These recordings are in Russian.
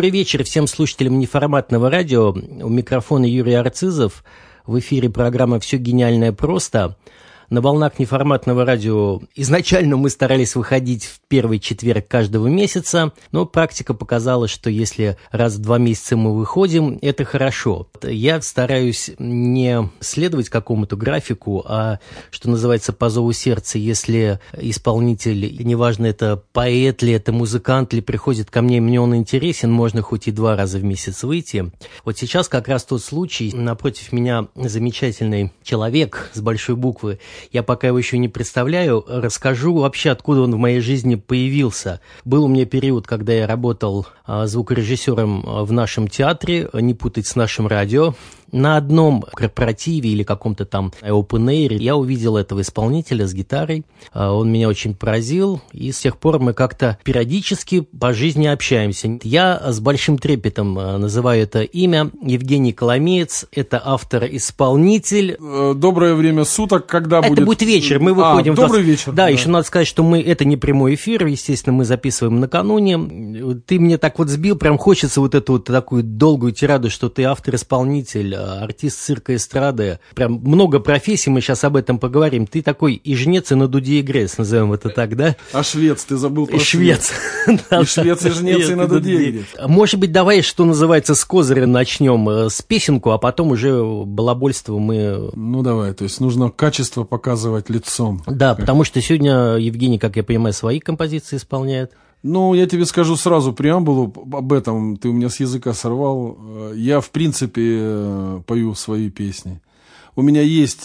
Добрый вечер всем слушателям неформатного радио. У микрофона Юрий Арцизов. В эфире программа «Все гениальное просто». На волнах неформатного радио изначально мы старались выходить в первый четверг каждого месяца, но практика показала, что если раз в 2 месяца мы выходим, это хорошо. Я стараюсь не следовать какому-то графику, а, что называется, по зову сердца. Если исполнитель, неважно, это поэт ли, это музыкант ли, приходит ко мне, и мне он интересен, можно хоть и 2 раза в месяц выйти. Вот сейчас как раз тот случай. Напротив меня замечательный человек с большой буквы. Я пока его еще не представляю, расскажу вообще, откуда он в моей жизни появился. Был у меня период, когда я работал звукорежиссером в нашем театре, не путать с нашим радио. На одном корпоративе или каком-то там open air я увидел этого исполнителя с гитарой. Он меня очень поразил, и с тех пор мы как-то периодически по жизни общаемся. Я с большим трепетом называю это имя. Евгений Коломеец, это автор-исполнитель. Доброе время суток, когда будет? Это будет вечер, мы выходим. Добрый вечер. Да, еще надо сказать, что это не прямой эфир, естественно, мы записываем накануне. Ты мне так вот сбил, прям хочется вот эту вот такую долгую тираду, что ты автор-исполнитель, артист цирка, эстрады. Прям много профессий, мы сейчас об этом поговорим. Ты такой и жнец, и на дуде игрец, назовем это так, да? А швец, ты забыл про швец. И швец, и жнец, и на дуде игрец. Может быть, давай, что называется, с козыря начнем, с песенку, а потом уже балабольство мы... Ну, давай, то есть нужно качество показывать лицом. Да, потому что сегодня Евгений, как я понимаю, свои композиции исполняет. Ну, я тебе скажу сразу преамбулу об этом, ты у меня с языка сорвал. Я, в принципе, пою свои песни. У меня есть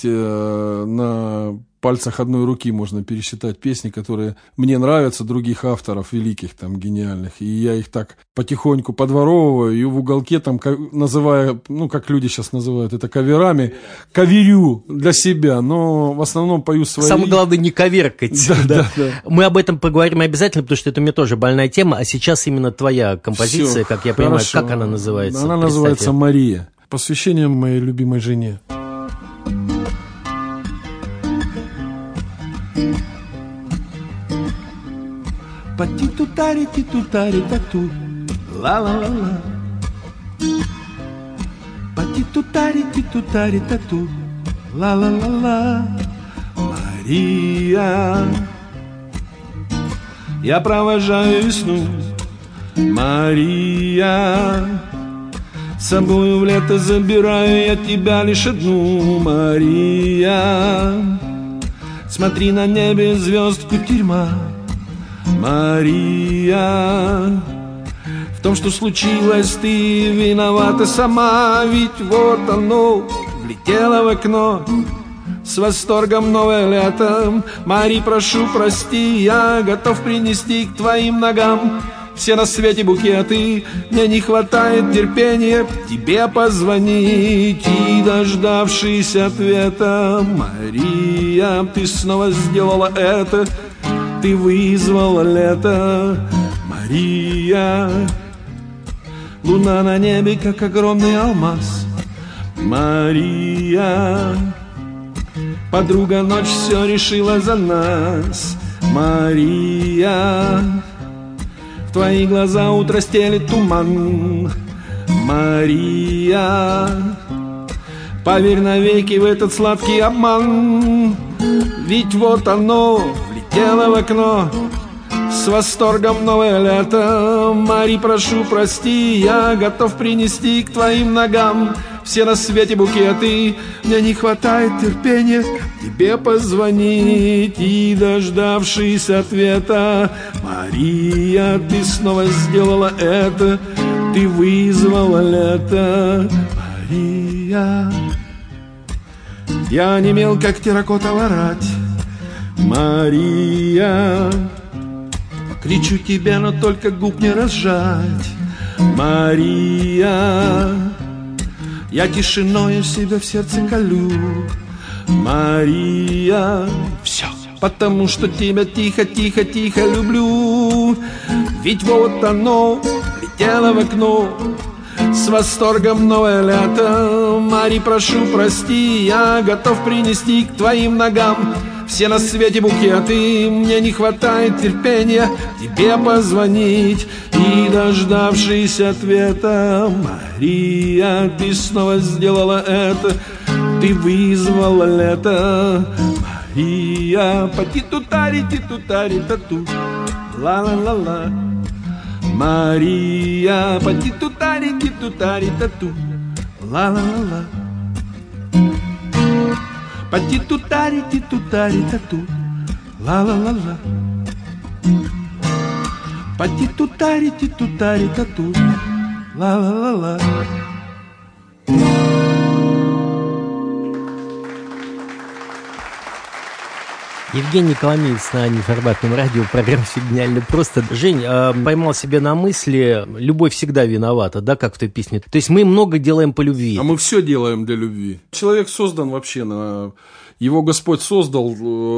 на пальцах одной руки можно пересчитать песни, которые мне нравятся, других авторов, великих, там, гениальных. И я их так потихоньку подворовываю и в уголке, там, называя, ну, как люди сейчас называют это, каверами, каверю для себя, но в основном пою свои. Самое главное, не коверкать. Да. Мы об этом поговорим обязательно, потому что это у меня тоже больная тема, а сейчас именно твоя композиция, Всё, как я понимаю, как она называется? Она называется «Мария». Посвящение моей любимой жене. Пати-ту-тари-ти-ту-тари-та-ту, ла-ла-ла-ла. Пати-ту-тари-ти-ту-тари-та-ту, ла-ла-ла-ла. Мария, я провожаю весну. Мария, с собою в лето забираю я тебя лишь одну. Мария, смотри, на небе звезд кутерьма. Мария, в том, что случилось, ты виновата сама. Ведь вот оно влетело в окно с восторгом новое лето. Мари, прошу, прости, я готов принести к твоим ногам все на свете букеты. Мне не хватает терпения тебе позвонить. И, дождавшись ответа, Мария, ты снова сделала это. Ты вызвала лето, Мария. Луна на небе, как огромный алмаз. Мария, подруга, ночь все решила за нас. Мария, в твои глаза утро стелит туман. Мария, поверь навеки в этот сладкий обман. Ведь вот оно влетело в окно с восторгом новое лето. Мари, прошу, прости, я готов принести к твоим ногам все на свете букеты. Мне не хватает терпения тебе позвонить. И, дождавшись ответа, Мария, ты снова сделала это. Ты вызвала лето, Мария. Я онемел, как терракотовая рать. Мария, кричу тебе, но только губ не разжать. Мария, я тишиною себя в сердце колю. Мария, все, потому что тебя тихо-тихо-тихо люблю. Ведь вот оно летело в окно с восторгом новое лето. Мари, прошу, прости, я готов принести к твоим ногам все на свете букеты, мне не хватает терпения тебе позвонить. И дождавшись ответа: Мария, ты снова сделала это, ты вызвала лето. Мария, па-ти-ту-тари-ти-ту-тари-та-ту, ла-ла-ла-ла. Мария, па-ти-ту-тари-ти-ту-тари-та-ту, ла-ла-ла-ла. Па-ти-ту-тари-ти-ту-тари-та-ту, ла-ла-ла-ла. Па-ти-ту-тари-ти-ту-тари-та-ту, ла-ла-ла-ла. Евгений Коломеец на неформатном радио, программа «Все гениально просто». Жень, поймал себя на мысли, любовь всегда виновата, да, как в той песне. То есть мы много делаем по любви. А мы все делаем для любви. Человек создан вообще его Господь создал,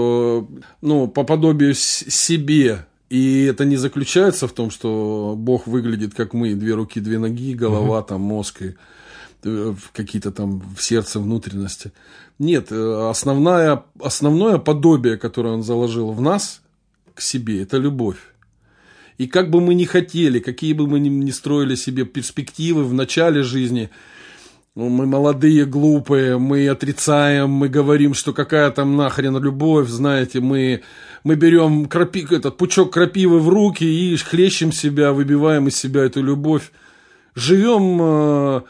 по подобию себе. И это не заключается в том, что Бог выглядит как мы: 2 руки, 2 ноги, голова, там, мозг и какие-то там в сердце внутренности. Нет, основное подобие, которое Он заложил в нас к себе, это любовь. И как бы мы ни хотели, какие бы мы ни строили себе перспективы в начале жизни, мы молодые, глупые, мы отрицаем, мы говорим, что какая там нахрен любовь, знаете, мы берем пучок крапивы в руки и хлещем себя, выбиваем из себя эту любовь, живем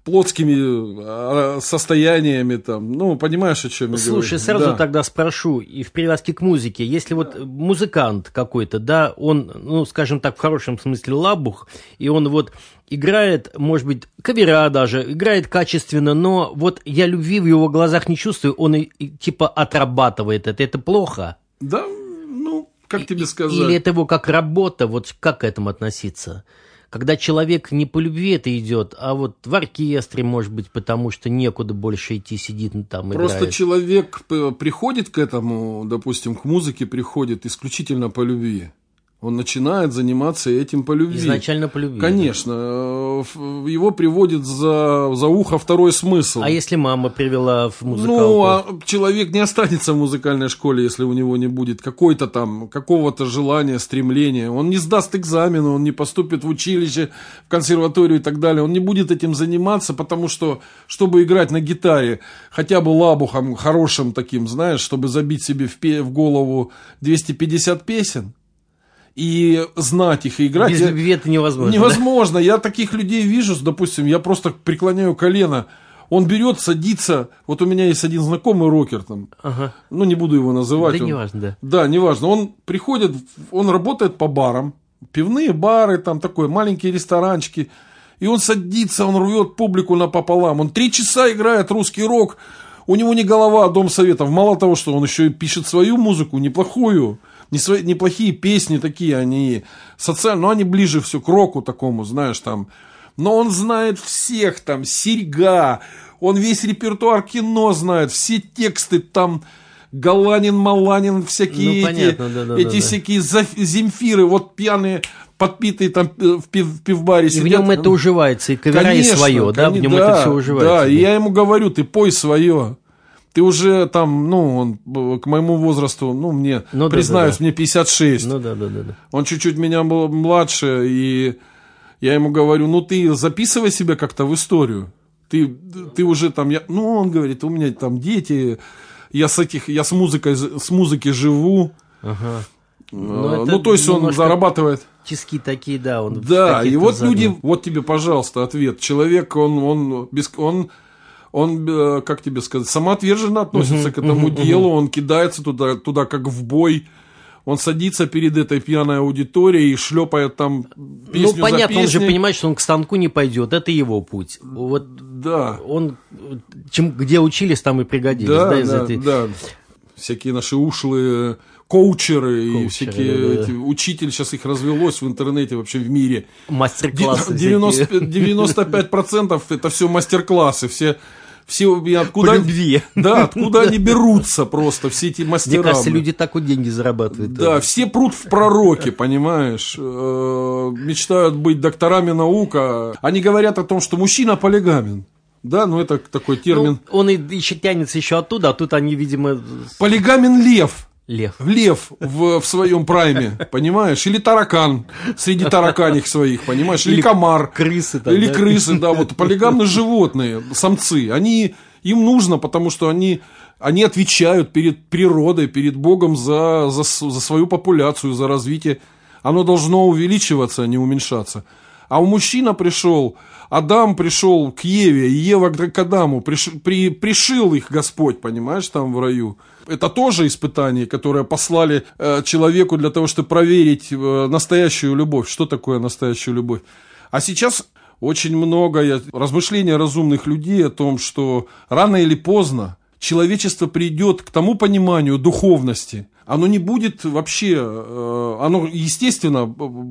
плотскими состояниями, там, понимаешь, о чем я говорю? Слушай, сразу тогда спрошу, и в привязке к музыке, если вот музыкант какой-то, да, он, скажем так, в хорошем смысле лабух, и он вот играет, может быть, кавера даже, играет качественно, но вот я любви в его глазах не чувствую, он типа отрабатывает это плохо? Да, как тебе сказать? Или это его как работа, вот как к этому относиться? Когда человек не по любви это идет, а вот в оркестре, может быть, потому что некуда больше идти, сидит там, играет. Просто человек приходит к этому, допустим, к музыке приходит исключительно по любви. Он начинает заниматься этим по любви. Изначально по любви. Конечно. Да. Его приводит за ухо второй смысл. А если мама привела в музыкалку? Человек не останется в музыкальной школе, если у него не будет какого-то желания, стремления. Он не сдаст экзамены, он не поступит в училище, в консерваторию и так далее. Он не будет этим заниматься, потому что, чтобы играть на гитаре, хотя бы лабухом хорошим таким, знаешь, чтобы забить себе в голову 250 песен, и знать их, и играть. Без любви это невозможно. Невозможно. Да? Я таких людей вижу, допустим, я просто преклоняю колено. Он берет, садится. Вот у меня есть один знакомый рокер там. Ага. Не буду его называть. Да, неважно, да. Да, неважно. Он приходит, он работает по барам. Пивные бары, там такой, маленькие ресторанчики. И он садится, он рвет публику напополам. Он 3 часа играет русский рок. У него не голова, а дом советов. Мало того, что он еще и пишет свою музыку, неплохую. Неплохие песни такие, они социальные, но они ближе все к року такому, знаешь, там. Но он знает всех, там, Серьга, он весь репертуар кино знает, все тексты, там, Галанин, Маланин, всякие эти всякие Земфиры, вот пьяные, подпитые там в пивбаре сидят. И в нем это уживается, и кавера, и свое, да, в нем это все уживается. Да, и я ему говорю, ты пой свое. Ты уже там, он к моему возрасту, мне, признаюсь, мне 56. Да. Он чуть-чуть меня был младше, и я ему говорю, ты записывай себя как-то в историю. Ты уже там, он говорит, у меня там дети, я с музыки живу. Ага. То есть он зарабатывает. Тиски такие, да. Да, и вот люди, вот тебе, пожалуйста, ответ. Человек, он как тебе сказать, самоотверженно относится к этому делу, он кидается туда как в бой, он садится перед этой пьяной аудиторией и шлепает там песню за понятно, песней. Он же понимает, что он к станку не пойдет, это его путь. Вот да. Он, где учились, там и пригодились. Да. Всякие наши ушлые коучеры и всякие учитель, сейчас их развелось в интернете, вообще в мире. Мастер-классы. 95% это все мастер-классы, все откуда, по любви. Да, откуда они берутся просто, все эти мастера. Мне кажется, люди так вот деньги зарабатывают. Да, все прут в пророки, понимаешь, мечтают быть докторами наук, они говорят о том, что мужчина полигамен. Да, но это такой термин. Ну, он еще тянется еще оттуда, а тут они, видимо... Полигамен лев. Лев в своем прайме, понимаешь? Или таракан среди тараканих своих, понимаешь? Или комар. Крысы. Там, или да? крысы, да. Вот полигамные животные, самцы. Им нужно, потому что они отвечают перед природой, перед Богом за свою популяцию, за развитие. Оно должно увеличиваться, а не уменьшаться. А у мужчина пришел, Адам пришел к Еве, и Ева к Адаму, пришил их Господь, понимаешь, там в раю. Это тоже испытание, которое послали человеку для того, чтобы проверить настоящую любовь. Что такое настоящая любовь? А сейчас очень много размышлений разумных людей о том, что рано или поздно человечество придет к тому пониманию духовности. Оно не будет вообще, оно, естественно,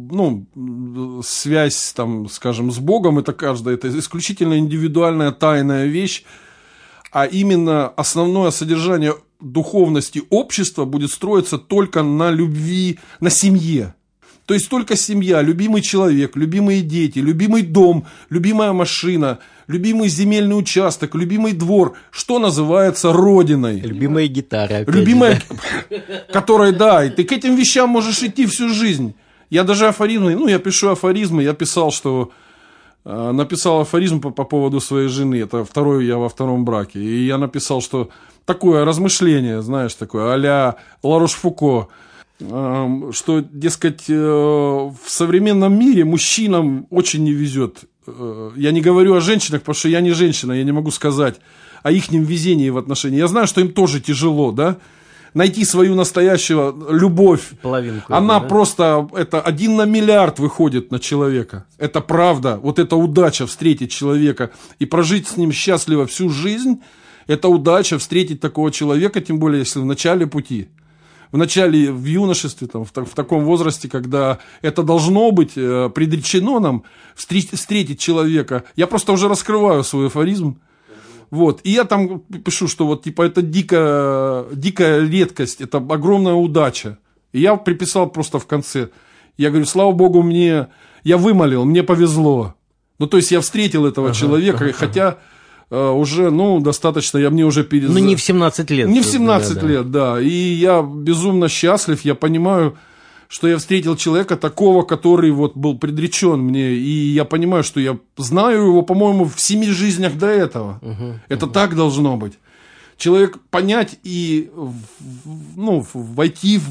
связь, там, скажем, с Богом, это исключительно индивидуальная тайная вещь, а именно основное содержание духовности общества будет строиться только на любви, на семье. То есть только семья, любимый человек, любимые дети, любимый дом, любимая машина, любимый земельный участок, любимый двор, что называется родиной. Любимая гитара. Любимая, которая, да, и ты к этим вещам можешь идти всю жизнь. Я даже афоризмы, я пишу афоризмы, я писал, что написал афоризм по поводу своей жены, это я во втором браке, и я написал, что такое размышление, знаешь, такое а-ля Ла-Рош-Фуко, что, дескать, в современном мире мужчинам очень не везет. Я не говорю о женщинах, потому что я не женщина, я не могу сказать о ихнем везении в отношении. Я знаю, что им тоже тяжело, да? Найти свою настоящую любовь. Половинку. Она да? просто, это 1 на миллиард выходит на человека. Это правда. Вот эта удача встретить человека и прожить с ним счастливо всю жизнь. Это удача встретить такого человека, тем более, если в начале пути. В начале, в юношестве, там, в таком возрасте, когда это должно быть предречено нам, встретить человека. Я просто уже раскрываю свой афоризм. Вот. И я там пишу, что вот типа это дикая редкость, это огромная удача. И я приписал просто в конце. Я говорю, слава Богу, я вымолил, мне повезло. Ну, то есть я встретил этого человека, хотя... уже, достаточно, мне уже не в 17 лет. Не в 17 лет, да. И я безумно счастлив, я понимаю, что я встретил человека такого, который вот был предречен мне. И я понимаю, что я знаю его, по-моему, в 7 жизнях до этого. Это так должно быть. Человек понять и, войти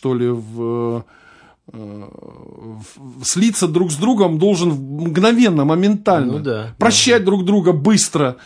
слиться друг с другом должен мгновенно, моментально. Прощать друг друга быстро,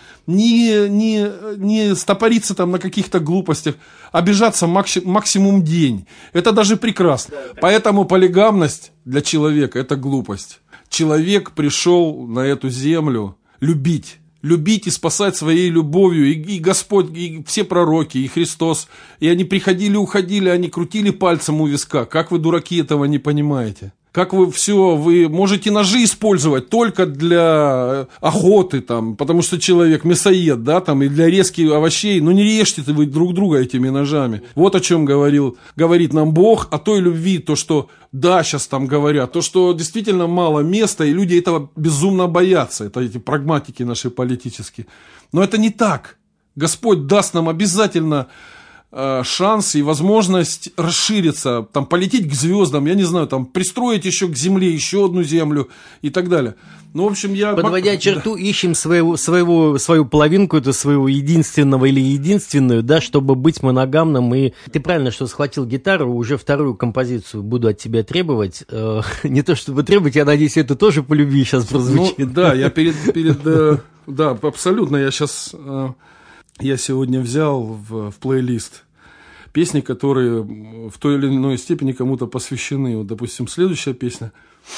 не стопориться там на каких-то глупостях, обижаться максимум день. Это даже прекрасно. Поэтому полигамность для человека – это глупость. Человек пришел на эту землю любить и спасать своей любовью, и Господь, и все пророки, и Христос, и они приходили, уходили, они крутили пальцем у виска. Как вы, дураки, этого не понимаете? Как вы можете ножи использовать только для охоты, там, потому что человек мясоед, да, там, и для резки овощей, не режьте вы друг друга этими ножами. Вот о чем говорит нам Бог, о той любви, то, что, да, сейчас там говорят, то, что действительно мало места, и люди этого безумно боятся, это эти прагматики наши политические. Но это не так. Господь даст нам обязательно шанс и возможность расшириться, там, полететь к звездам, я не знаю, там, пристроить еще к Земле еще одну Землю и так далее. В общем, подводя черту, ищем свою половинку, это своего единственного или единственную, да, чтобы быть моногамным. И ты правильно, что схватил гитару, уже вторую композицию буду от тебя требовать. Не то чтобы требовать, я надеюсь, это тоже по любви сейчас прозвучит. Да, я да, абсолютно, я сегодня взял в плейлист песни, которые в той или иной степени кому-то посвящены. Вот, допустим, следующая песня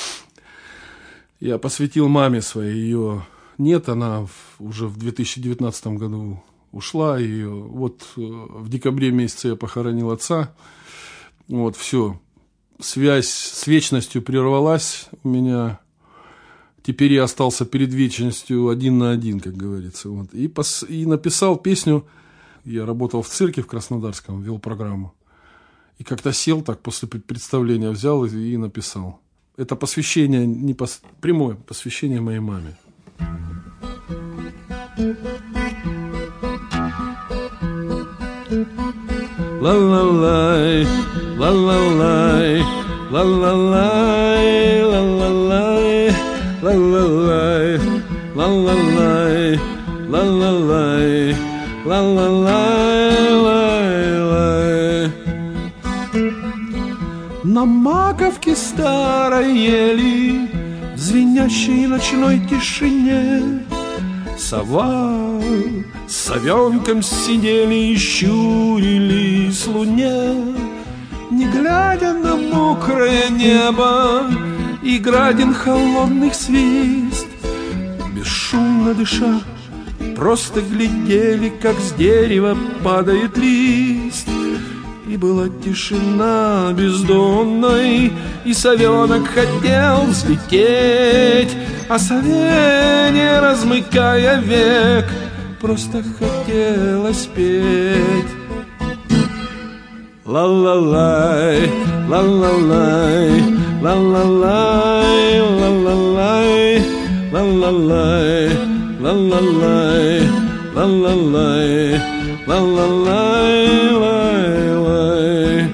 я посвятил маме своей. Ее нет, она уже в 2019 году ушла. И вот в декабре месяце я похоронил отца. Вот, все. Связь с вечностью прервалась у меня. Теперь я остался перед вечностью 1 на 1, как говорится. Вот. И написал песню. Я работал в цирке в Краснодарском, вел программу. И как-то сел так после представления, взял и написал. Это посвящение, прямое посвящение моей маме. Ла-ла-лай, ла-ла-лай, ла-ла-лай, ла-ла-лай, ла-ла-лай, ла-ла-лай, ла-ла-лай, ла-ла-лай, лай-лай. На маковке старой ели, в звенящей ночной тишине, сова с совенком сидели и щурились луне, не глядя на мокрое небо и градин холодных свист. Бесшумно дыша, просто глядели, как с дерева падает лист. И была тишина бездонной, и совенок хотел взлететь, а сове, не размыкая век, просто хотелось петь. Ла-ла-лай, ла-ла-лай, ла-ла-лай, ла-ла-лай, ла-ла-лай, ла-ла-лай, ла-ла-лай, ла-ла-лай, лай-лай.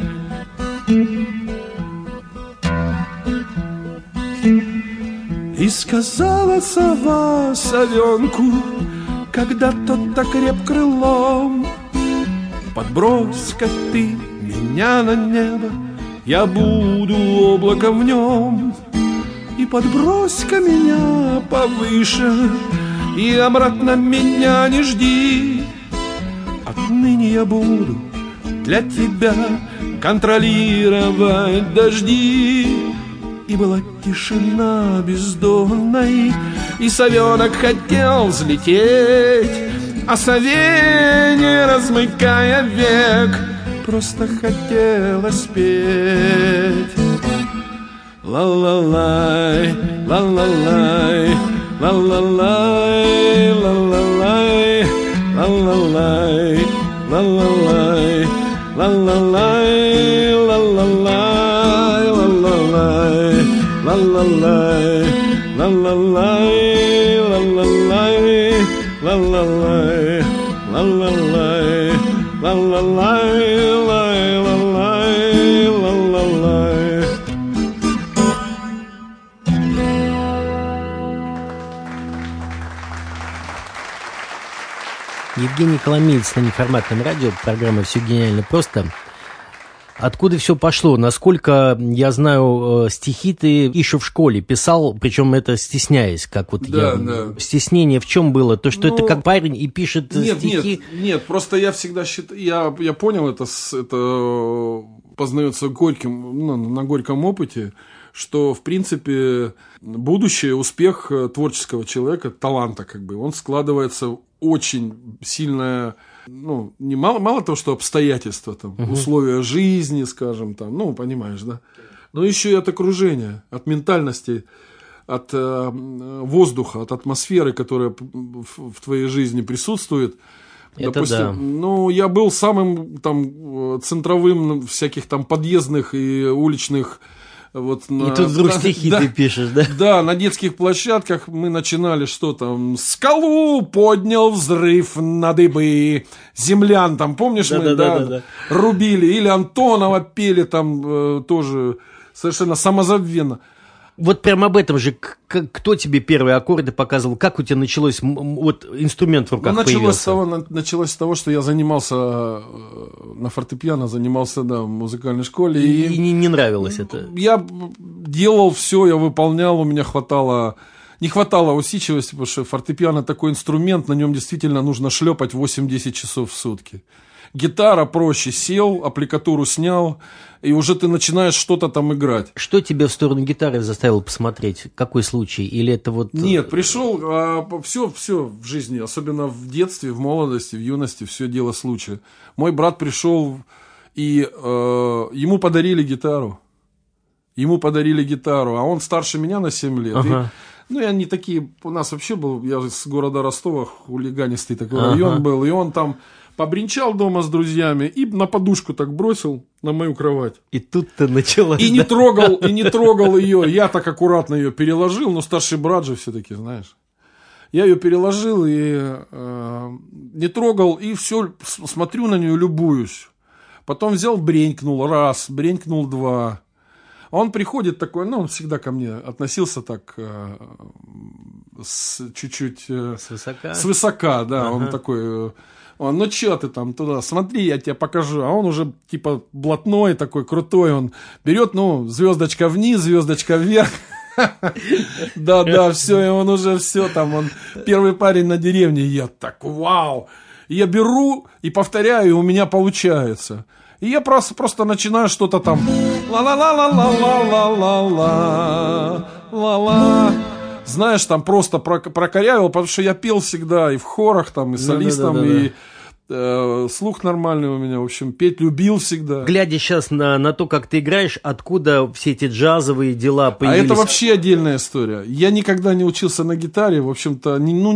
И сказала сова совенку, когда тот так креп крылом: подбрось-ка ты меня на небо, я буду облаком в нем. И подбрось-ка меня повыше, и обратно меня не жди. Отныне я буду для тебя контролировать дожди. И была тишина бездонной, и совенок хотел взлететь, а сове, не размыкая век, просто хотелось петь. Ла-ла-лай, ла-ла-лай, ла-ла-лай, ла-ла-лай, ла-ла-лай, ла-ла-лай, ла-ла-лай, ла-ла-лай, ла-ла-лай, ла-ла-лай, ла-ла-лай, ла-ла-лай, ла-ла-лай, ла-ла-лай, ла-ла-лай, лай-ла-лай, ла-ла-лай. Евгений Коломеец на неформатном радио, программа «Все гениально просто». Откуда все пошло? Насколько я знаю, стихи ты еще в школе писал, причем это стесняясь, как вот да, я. Да. Стеснение в чем было? То, что это как парень и пишет стихи? Нет, просто я всегда считаю, я понял это познается горьким, на горьком опыте, что, в принципе, будущее, успех творческого человека, таланта, он складывается очень сильное, мало того, что обстоятельства, условия жизни, скажем, понимаешь, да, но еще и от окружения, от ментальности, от воздуха, от атмосферы, которая в твоей жизни присутствует. Это допустим, да. Я был самым центровым всяких подъездных и уличных. И тут вдруг стихи ты пишешь, да? Да, на детских площадках мы начинали скалу поднял взрыв на дыбы, землян помнишь, мы рубили, или Антонова пели тоже совершенно самозабвенно. Вот прямо об этом же, кто тебе первые аккорды показывал, как у тебя началось, инструмент в руках появился? Началось с того, что я занимался на фортепиано, в музыкальной школе. И не нравилось это? Я делал все, я выполнял, у меня не хватало усидчивости, потому что фортепиано такой инструмент, на нем действительно нужно шлепать 8-10 часов в сутки. Гитара проще, сел, аппликатуру снял, и уже ты начинаешь что-то играть. Что тебя в сторону гитары заставило посмотреть? Какой случай? Или это Нет, пришел, все в жизни, особенно в детстве, в молодости, в юности, все дело случая. Мой брат пришел, и ему подарили гитару. А он старше меня на 7 лет. Ага. И они такие, у нас вообще был, я с города Ростова, хулиганистый такой район был, и он побренчал дома с друзьями и на подушку бросил на мою кровать. И тут-то началось. И не трогал ее. Я так аккуратно ее переложил, но старший брат же все-таки, знаешь. Я ее переложил и не трогал, и все, смотрю на нее, любуюсь. Потом взял, бренькнул раз, бренькнул два. А он приходит такой, ну, он всегда ко мне относился так чуть-чуть... Свысока? Свысока, да. Он такой... ну, что ты там туда, смотри, я тебе покажу. А он уже, типа, блатной такой, крутой. Он берет, ну, звездочка вниз, звездочка вверх. Да, все, и он уже все там, он первый парень на деревне. Я так, вау. Я беру и повторяю, и у меня получается. И я просто начинаю что-то там ла-ла-ла-ла-ла-ла-ла-ла-ла. Знаешь, там просто прокорявил, потому что я пел всегда и в хорах, там, и солистом, и слух нормальный у меня, в общем, петь любил всегда. Глядя сейчас на то, как ты играешь, откуда все эти джазовые дела появились? А это вообще отдельная история. Я никогда не учился на гитаре, в общем-то,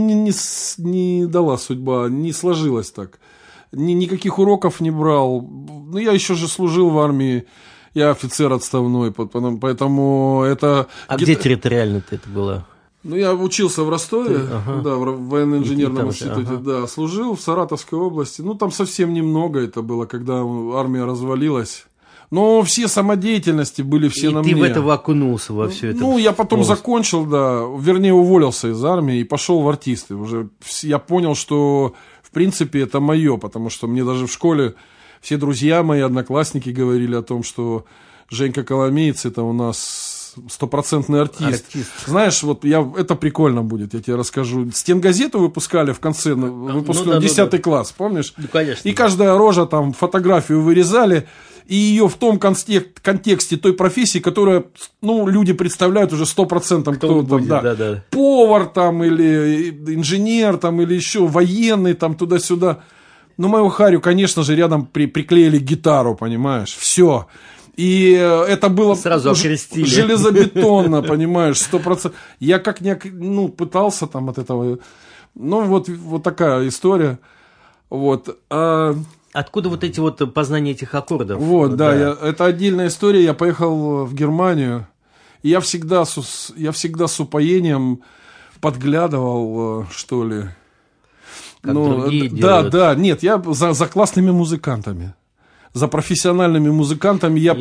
не дала судьба, не сложилось так. Никаких уроков не брал. Ну, я еще же служил в армии, я офицер отставной, поэтому это... А где территориально это было? Ну, я учился в Ростове, да, в военно-инженерном институте, да, служил в Саратовской области. Ну, там совсем немного это было, когда армия развалилась. Но все самодеятельности были все на мне. И ты в это окунулся во все это? Ну, я потом закончил, да, вернее, уволился из армии и пошел в артисты. Уже я понял, что, в принципе, это мое, потому что мне даже в школе все друзья мои, одноклассники говорили о том, что Женька Коломеец – это у нас... стопроцентный артист. Знаешь, вот это прикольно будет, я тебе расскажу. Стенгазету выпускали в конце выпускного 10 класс, помнишь? Ну, конечно. И каждая рожа там фотографию вырезали, и ее в том контексте той профессии, которая, ну, люди представляют уже 100%. Кто там, да. Повар там, или инженер там, или еще военный там, туда-сюда. Ну, мою харю, конечно же, рядом приклеили гитару, понимаешь? Все. И это было сразу окрестили. Железобетонно, понимаешь, 100%. Я пытался там от этого. Ну, вот такая история. Вот. Откуда вот эти вот познания этих аккордов? Вот, да, это отдельная история. Я поехал в Германию, и я всегда с упоением подглядывал, что ли. Как другие делают. Да, нет, я за классными музыкантами. За профессиональными музыкантами я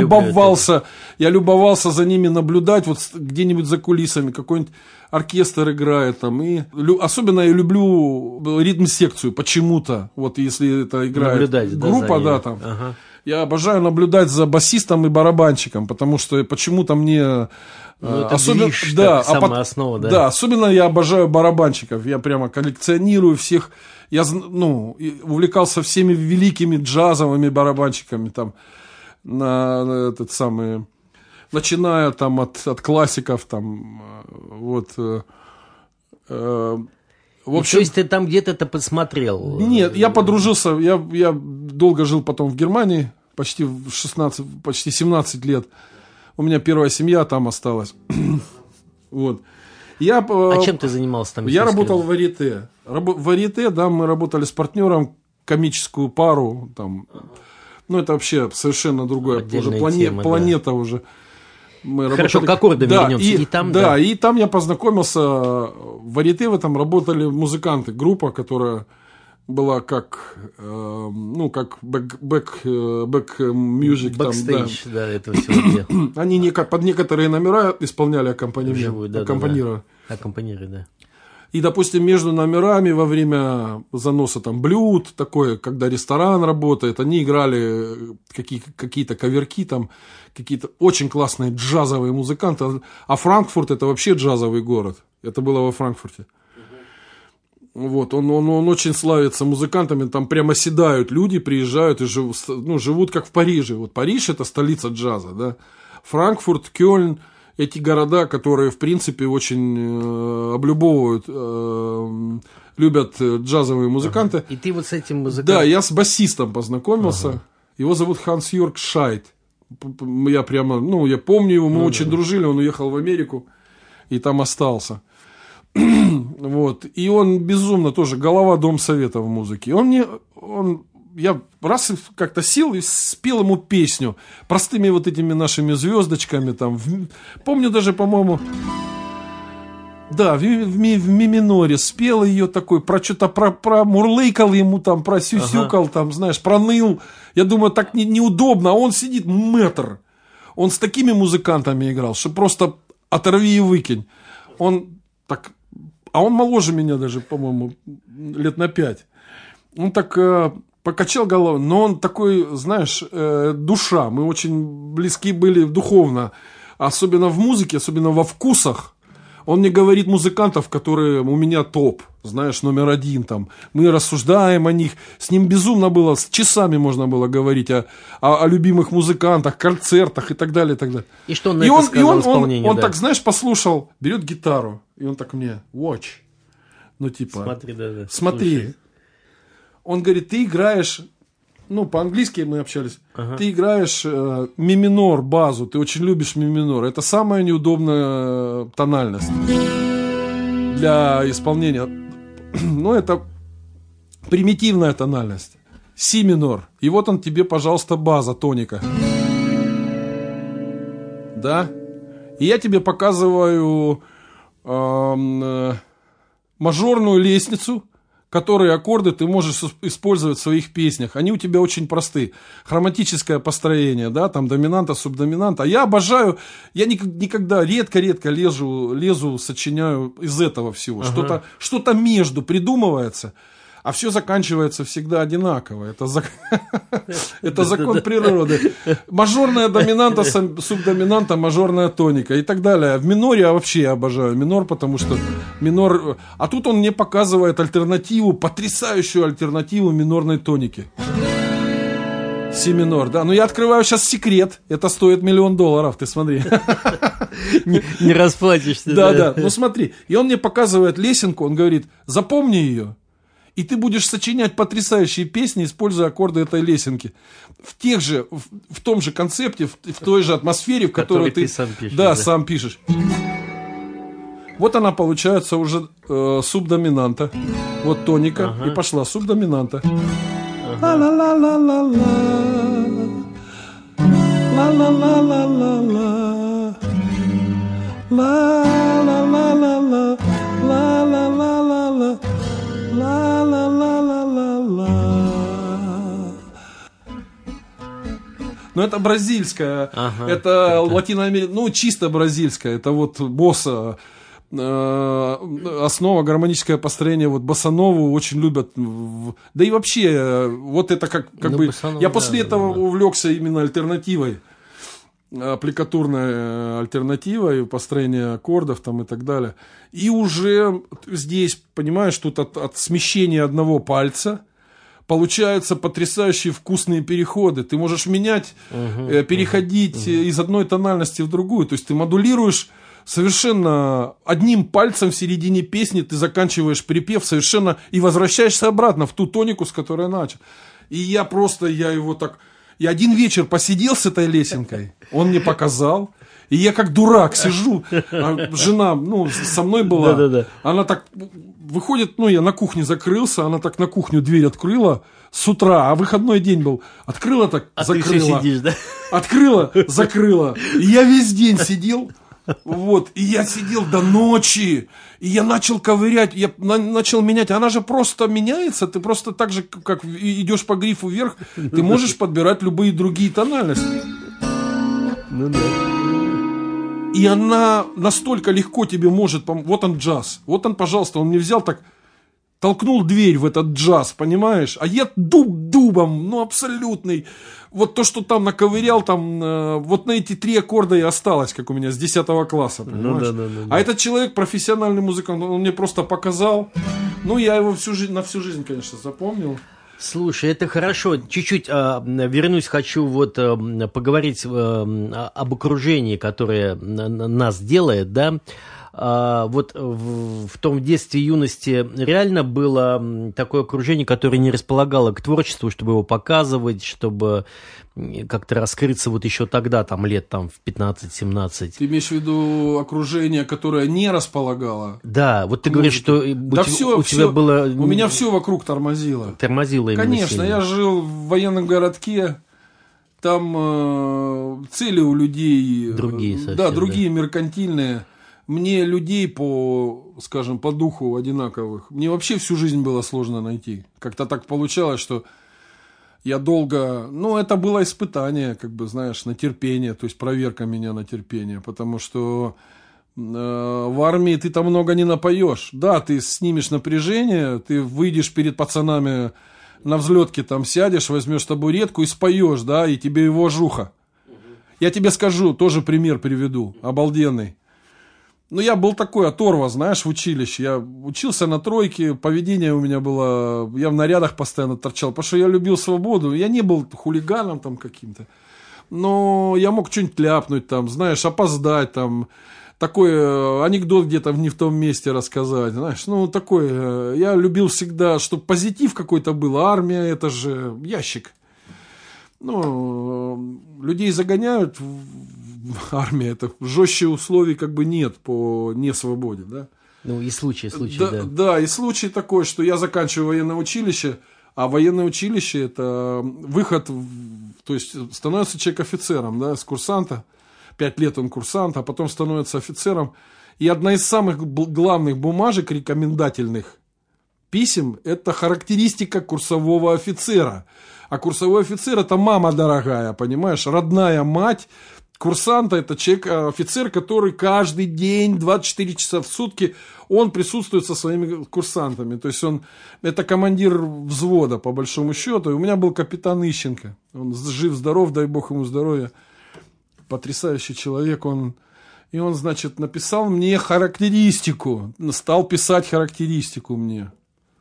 любовался за ними наблюдать, вот где-нибудь за кулисами, какой-нибудь оркестр играет там. И особенно я люблю ритм-секцию почему-то, вот если это играет наблюдать, группа, да, там. Ага. Я обожаю наблюдать за басистом и барабанщиком, потому что почему-то мне... это самая основа, да. Да, особенно я обожаю барабанщиков, я прямо коллекционирую всех. Я, увлекался всеми великими джазовыми барабанщиками, там, начиная там от классиков, там, вот. В общем, то есть ты там где-то это посмотрел? Нет, я подружился, я долго жил потом в Германии, почти 17 лет. У меня первая семья там осталась. Вот. А чем ты занимался там? Я работал в варьете. В варьете, да, мы работали с партнером, комическую пару. Там. Ну, это вообще совершенно другое. Уже планета уже. Хорошо, к аккордам вернемся. И там я познакомился. В варьете в этом работали музыканты. Группа, которая была как бэк-мьюзик. Бэкстейдж, да, этого всего. Они под некоторые номера исполняли аккомпанирование. Аккомпанировали, да. И, допустим, между номерами во время заноса там блюд, такое, когда ресторан работает, они играли какие-то каверки, там, какие-то очень классные джазовые музыканты. А Франкфурт – это вообще джазовый город. Это было во Франкфурте. Вот, он очень славится музыкантами, там прямо седают люди, приезжают и живут как в Париже. Вот Париж – это столица джаза, да. Франкфурт, Кёльн – эти города, которые, в принципе, очень облюбовывают, любят джазовые музыканты. Ага. И ты вот с этим музыкантом? Да, я с басистом познакомился. Ага. Его зовут Ханс-Йорг Шайт. Я прямо, я помню его, мы очень дружили, он уехал в Америку и там остался. Вот. И он безумно тоже голова Домсовета в музыке. Я раз как-то сел и спел ему песню простыми вот этими нашими звездочками там. Помню даже, по-моему, Да, в ми миноре спел ее такой, про что-то про мурлыкал ему там, про сюсюкал там, знаешь, проныл. Я думаю, так неудобно, а он сидит мэтр. Он с такими музыкантами играл, что просто оторви и выкинь. Он так, а он моложе меня даже, по-моему, лет на 5. Он так покачал головой, но он такой, знаешь, душа. Мы очень близки были духовно, особенно в музыке, особенно во вкусах. Он мне говорит музыкантов, которые у меня топ, знаешь, номер 1 там. Мы рассуждаем о них. С ним безумно было, с часами можно было говорить о любимых музыкантах, концертах и так далее, и так далее. И что он на это сказал исполнению? Он так, знаешь, послушал, берет гитару, и он так мне, watch. Ну, типа, смотри. Слушай. Он говорит, ты играешь... Ну, по-английски мы общались. Ты играешь ми минор, базу. Ты очень любишь ми минор. Это самая неудобная тональность для исполнения. Ну, это примитивная тональность. Си минор. И вот он тебе, пожалуйста, база тоника. Да? И я тебе показываю мажорную лестницу, которые аккорды ты можешь использовать в своих песнях. Они у тебя очень просты. Хроматическое построение, да, там доминанта, субдоминанта. Я обожаю, я никогда, редко лезу, сочиняю из этого всего. Что-то между придумывается, а все заканчивается всегда одинаково. Это закон природы. Мажорная доминанта, субдоминанта, мажорная тоника и так далее. В миноре я вообще обожаю минор, потому что минор... А тут он мне показывает альтернативу, потрясающую альтернативу минорной тонике. Си минор, да. Но я открываю сейчас секрет. Это стоит $1 миллион, ты смотри. Не расплатишься. Да. Ну смотри. И он мне показывает лесенку, он говорит, запомни ее. И ты будешь сочинять потрясающие песни, используя аккорды этой лесенки. В том же концепте, в той же атмосфере, в которой ты сам пишешь. Да, сам пишешь. Вот она получается уже субдоминанта. Вот тоника. И пошла субдоминанта. Ла-ла-ла-ла-ла-ла. Ла-ла-ла-ла-ла-ла. Ла-ла-ла-ла-ла. Ла-ла-ла-ла-ла. Ла-ла-ла-ла-ла-ла. Ну, это бразильская, это латиноамериканская, ну, чисто бразильская. Это вот босса, основа, гармоническое построение. Вот боссанову очень любят. Да и вообще, вот это как бы... Я после этого увлекся именно альтернативой. Аппликатурной альтернативой, построение аккордов там и так далее. И уже здесь, понимаешь, тут от смещения одного пальца получаются потрясающие вкусные переходы. Ты можешь менять, переходить из одной тональности в другую. То есть ты модулируешь совершенно одним пальцем в середине песни, ты заканчиваешь припев совершенно и возвращаешься обратно в ту тонику, с которой начал. И я его так... Я один вечер посидел с этой лесенкой, он мне показал, и я как дурак сижу, а жена, со мной была, она так выходит, я на кухне закрылся, она так на кухню дверь открыла с утра, а выходной день был, открыла так, закрыла, ты все сидишь, да? Открыла, закрыла, и я весь день сидел. Вот, и я сидел до ночи, и я начал ковырять, я начал менять, она же просто меняется, ты просто так же, как идешь по грифу вверх, ты можешь подбирать любые другие тональности. Ну да. И она настолько легко тебе может, вот он джаз, вот он, пожалуйста, он мне взял так, толкнул дверь в этот джаз, понимаешь, а я дубом, абсолютный. Вот то, что там наковырял, там, вот на эти 3 аккорда и осталось, как у меня с 10 класса, понимаешь? А этот человек, профессиональный музыкант, он мне просто показал. Я его на всю жизнь, конечно, запомнил. Слушай, это хорошо. Чуть-чуть вернусь, хочу поговорить об окружении, которое нас делает, да. Вот в том детстве и юности реально было такое окружение, которое не располагало к творчеству, чтобы его показывать, чтобы как-то раскрыться вот еще тогда, там лет в 15-17. Ты имеешь в виду окружение, которое не располагало? Да, вот ты говоришь, что у тебя было... У меня все вокруг тормозило. Тормозило именно. Конечно, сильно. Я жил в военном городке, там цели у людей... Другие совсем. Да, другие меркантильные. мне людей по, скажем, по духу одинаковых, мне вообще всю жизнь было сложно найти. Как-то так получалось, что я долго... Ну, это было испытание, как бы, знаешь, на терпение, то есть проверка меня на терпение, потому что в армии ты там много не напоешь. Да, ты снимешь напряжение, ты выйдешь перед пацанами на взлетке, там сядешь, возьмешь табуретку и споешь, да, и тебе его жуха. Я тебе скажу, тоже пример приведу, обалденный. Ну, я был такой оторва, знаешь, в училище. Я учился на тройке, поведение у меня было... Я в нарядах постоянно торчал, потому что я любил свободу. Я не был хулиганом там каким-то. Но я мог что-нибудь ляпнуть там, знаешь, опоздать там. Такой анекдот где-то не в том месте рассказать, знаешь. Ну, такой... Я любил всегда, чтобы позитив какой-то был. Армия, это же ящик. Ну, людей загоняют... Армия, это жестче условий как бы нет по несвободе, да? Ну, и случай, да. Да, и случай такой, что я заканчиваю военное училище, а военное училище это выход, то есть становится человек офицером, да, с курсанта, 5 лет он курсант, а потом становится офицером. И одна из самых главных бумажек рекомендательных писем – это характеристика курсового офицера. А курсовой офицер – это мама дорогая, понимаешь, родная мать. Курсанта – это человек, офицер, который каждый день, 24 часа в сутки, он присутствует со своими курсантами. То есть, он это командир взвода, по большому счету. И у меня был капитан Ищенко. Он жив-здоров, дай бог ему здоровья. Потрясающий человек. Он, значит, написал мне характеристику. Стал писать характеристику мне.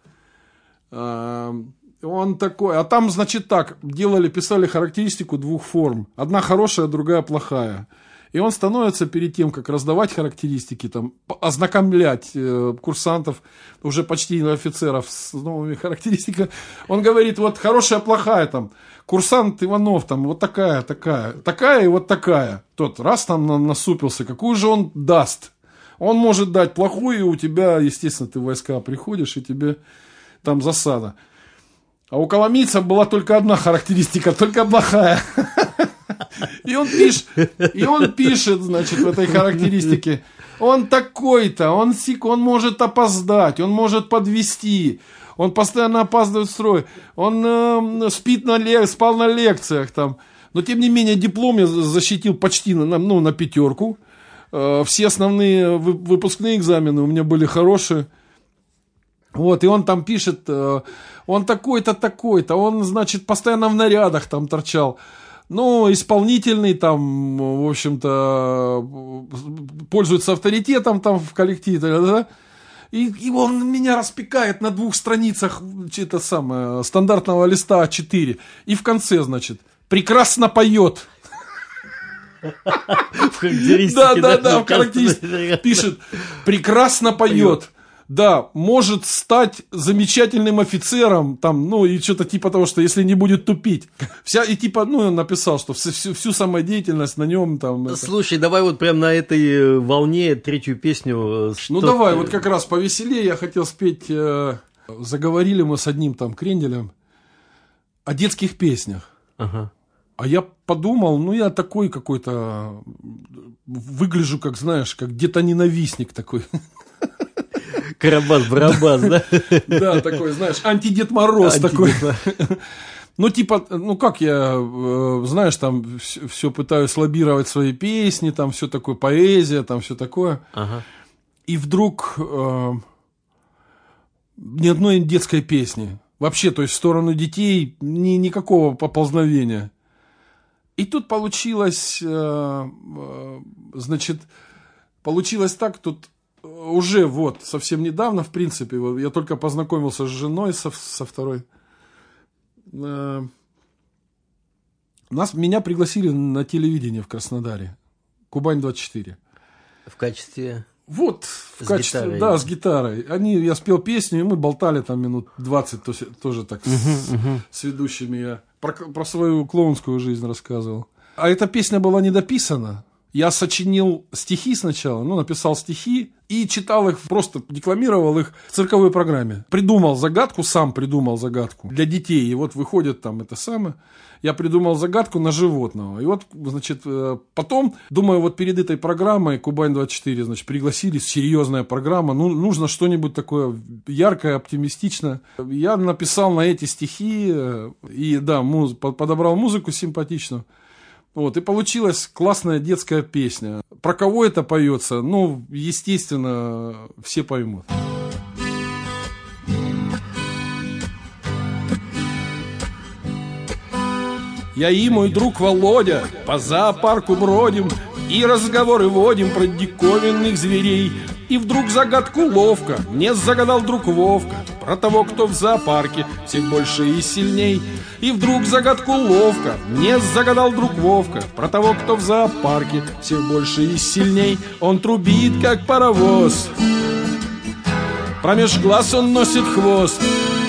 Он такой, а там, значит, так, писали характеристику 2 форм. Одна хорошая, другая плохая. И он становится перед тем, как раздавать характеристики, там, ознакомлять курсантов, уже почти офицеров с новыми характеристиками. Он говорит, вот хорошая, плохая, там, курсант Иванов, там, вот такая и вот такая. Тот раз там насупился, какую же он даст? Он может дать плохую, и у тебя, естественно, ты в войска приходишь, и тебе там засада. А у коломийца была только одна характеристика, только плохая. И он пишет, значит, в этой характеристике. Он такой-то, он может опоздать, он может подвести, он постоянно опаздывает в строй, он спал на лекциях там. Но, тем не менее, диплом я защитил почти на 5. Все основные выпускные экзамены у меня были хорошие. Вот, и он там пишет, он такой-то, такой-то, он, значит, постоянно в нарядах там торчал. Ну, исполнительный там, в общем-то, пользуется авторитетом там в коллективе, да? И он меня распекает на 2 страницах стандартного листа А4. И в конце, значит, прекрасно поет. В характеристике. Да, в характеристике пишет, прекрасно поет. Да, может стать замечательным офицером, там, ну, и что-то типа того, что если не будет тупить. И типа, он написал, что всю самодеятельность на нем там... Слушай, давай вот прям на этой волне 3-ю песню. Ну, давай, вот как раз повеселее я хотел спеть, заговорили мы с одним там кренделем о детских песнях. Ага. А я подумал, я такой какой-то, выгляжу, как, знаешь, как детоненавистник такой. Карабас-барабас, да? Да, такой, знаешь, антидед Мороз такой. Ну, типа, как я, знаешь, там все пытаюсь лоббировать свои песни, там все такое, поэзия, там все такое. Ага. И вдруг ни одной детской песни. Вообще, то есть в сторону детей никакого поползновения. И тут получилось, значит, так, тут уже вот совсем недавно, в принципе, я только познакомился с женой, со второй. Меня пригласили на телевидение в Краснодаре. Кубань-24. В качестве... Вот, в качестве, гитарой. Да, с гитарой. Я спел песню, и мы болтали там минут 20, тоже так с ведущими. Я про свою клоунскую жизнь рассказывал. А эта песня была недописана. Я сочинил стихи сначала, написал стихи, и читал их, просто декламировал их в цирковой программе. Придумал загадку, сам придумал загадку для детей. И вот выходит там это самое. Я придумал загадку на животного. И вот, значит, потом, думаю, вот перед этой программой Кубань-24, значит, пригласили, серьезная программа. Ну, нужно что-нибудь такое яркое, оптимистичное. Я написал на эти стихи и, да, подобрал музыку симпатичную. Вот, и получилась классная детская песня. Про кого это поется? Ну, естественно, все поймут. Я и мой друг Володя по зоопарку бродим и разговоры водим про диковинных зверей. И вдруг загадку ловко мне загадал друг Вовка про того, кто в зоопарке всех больше и сильней. И вдруг загадку ловко мне загадал друг Вовка про того, кто в зоопарке всех больше и сильней. Он трубит, как паровоз, промеж глаз он носит хвост,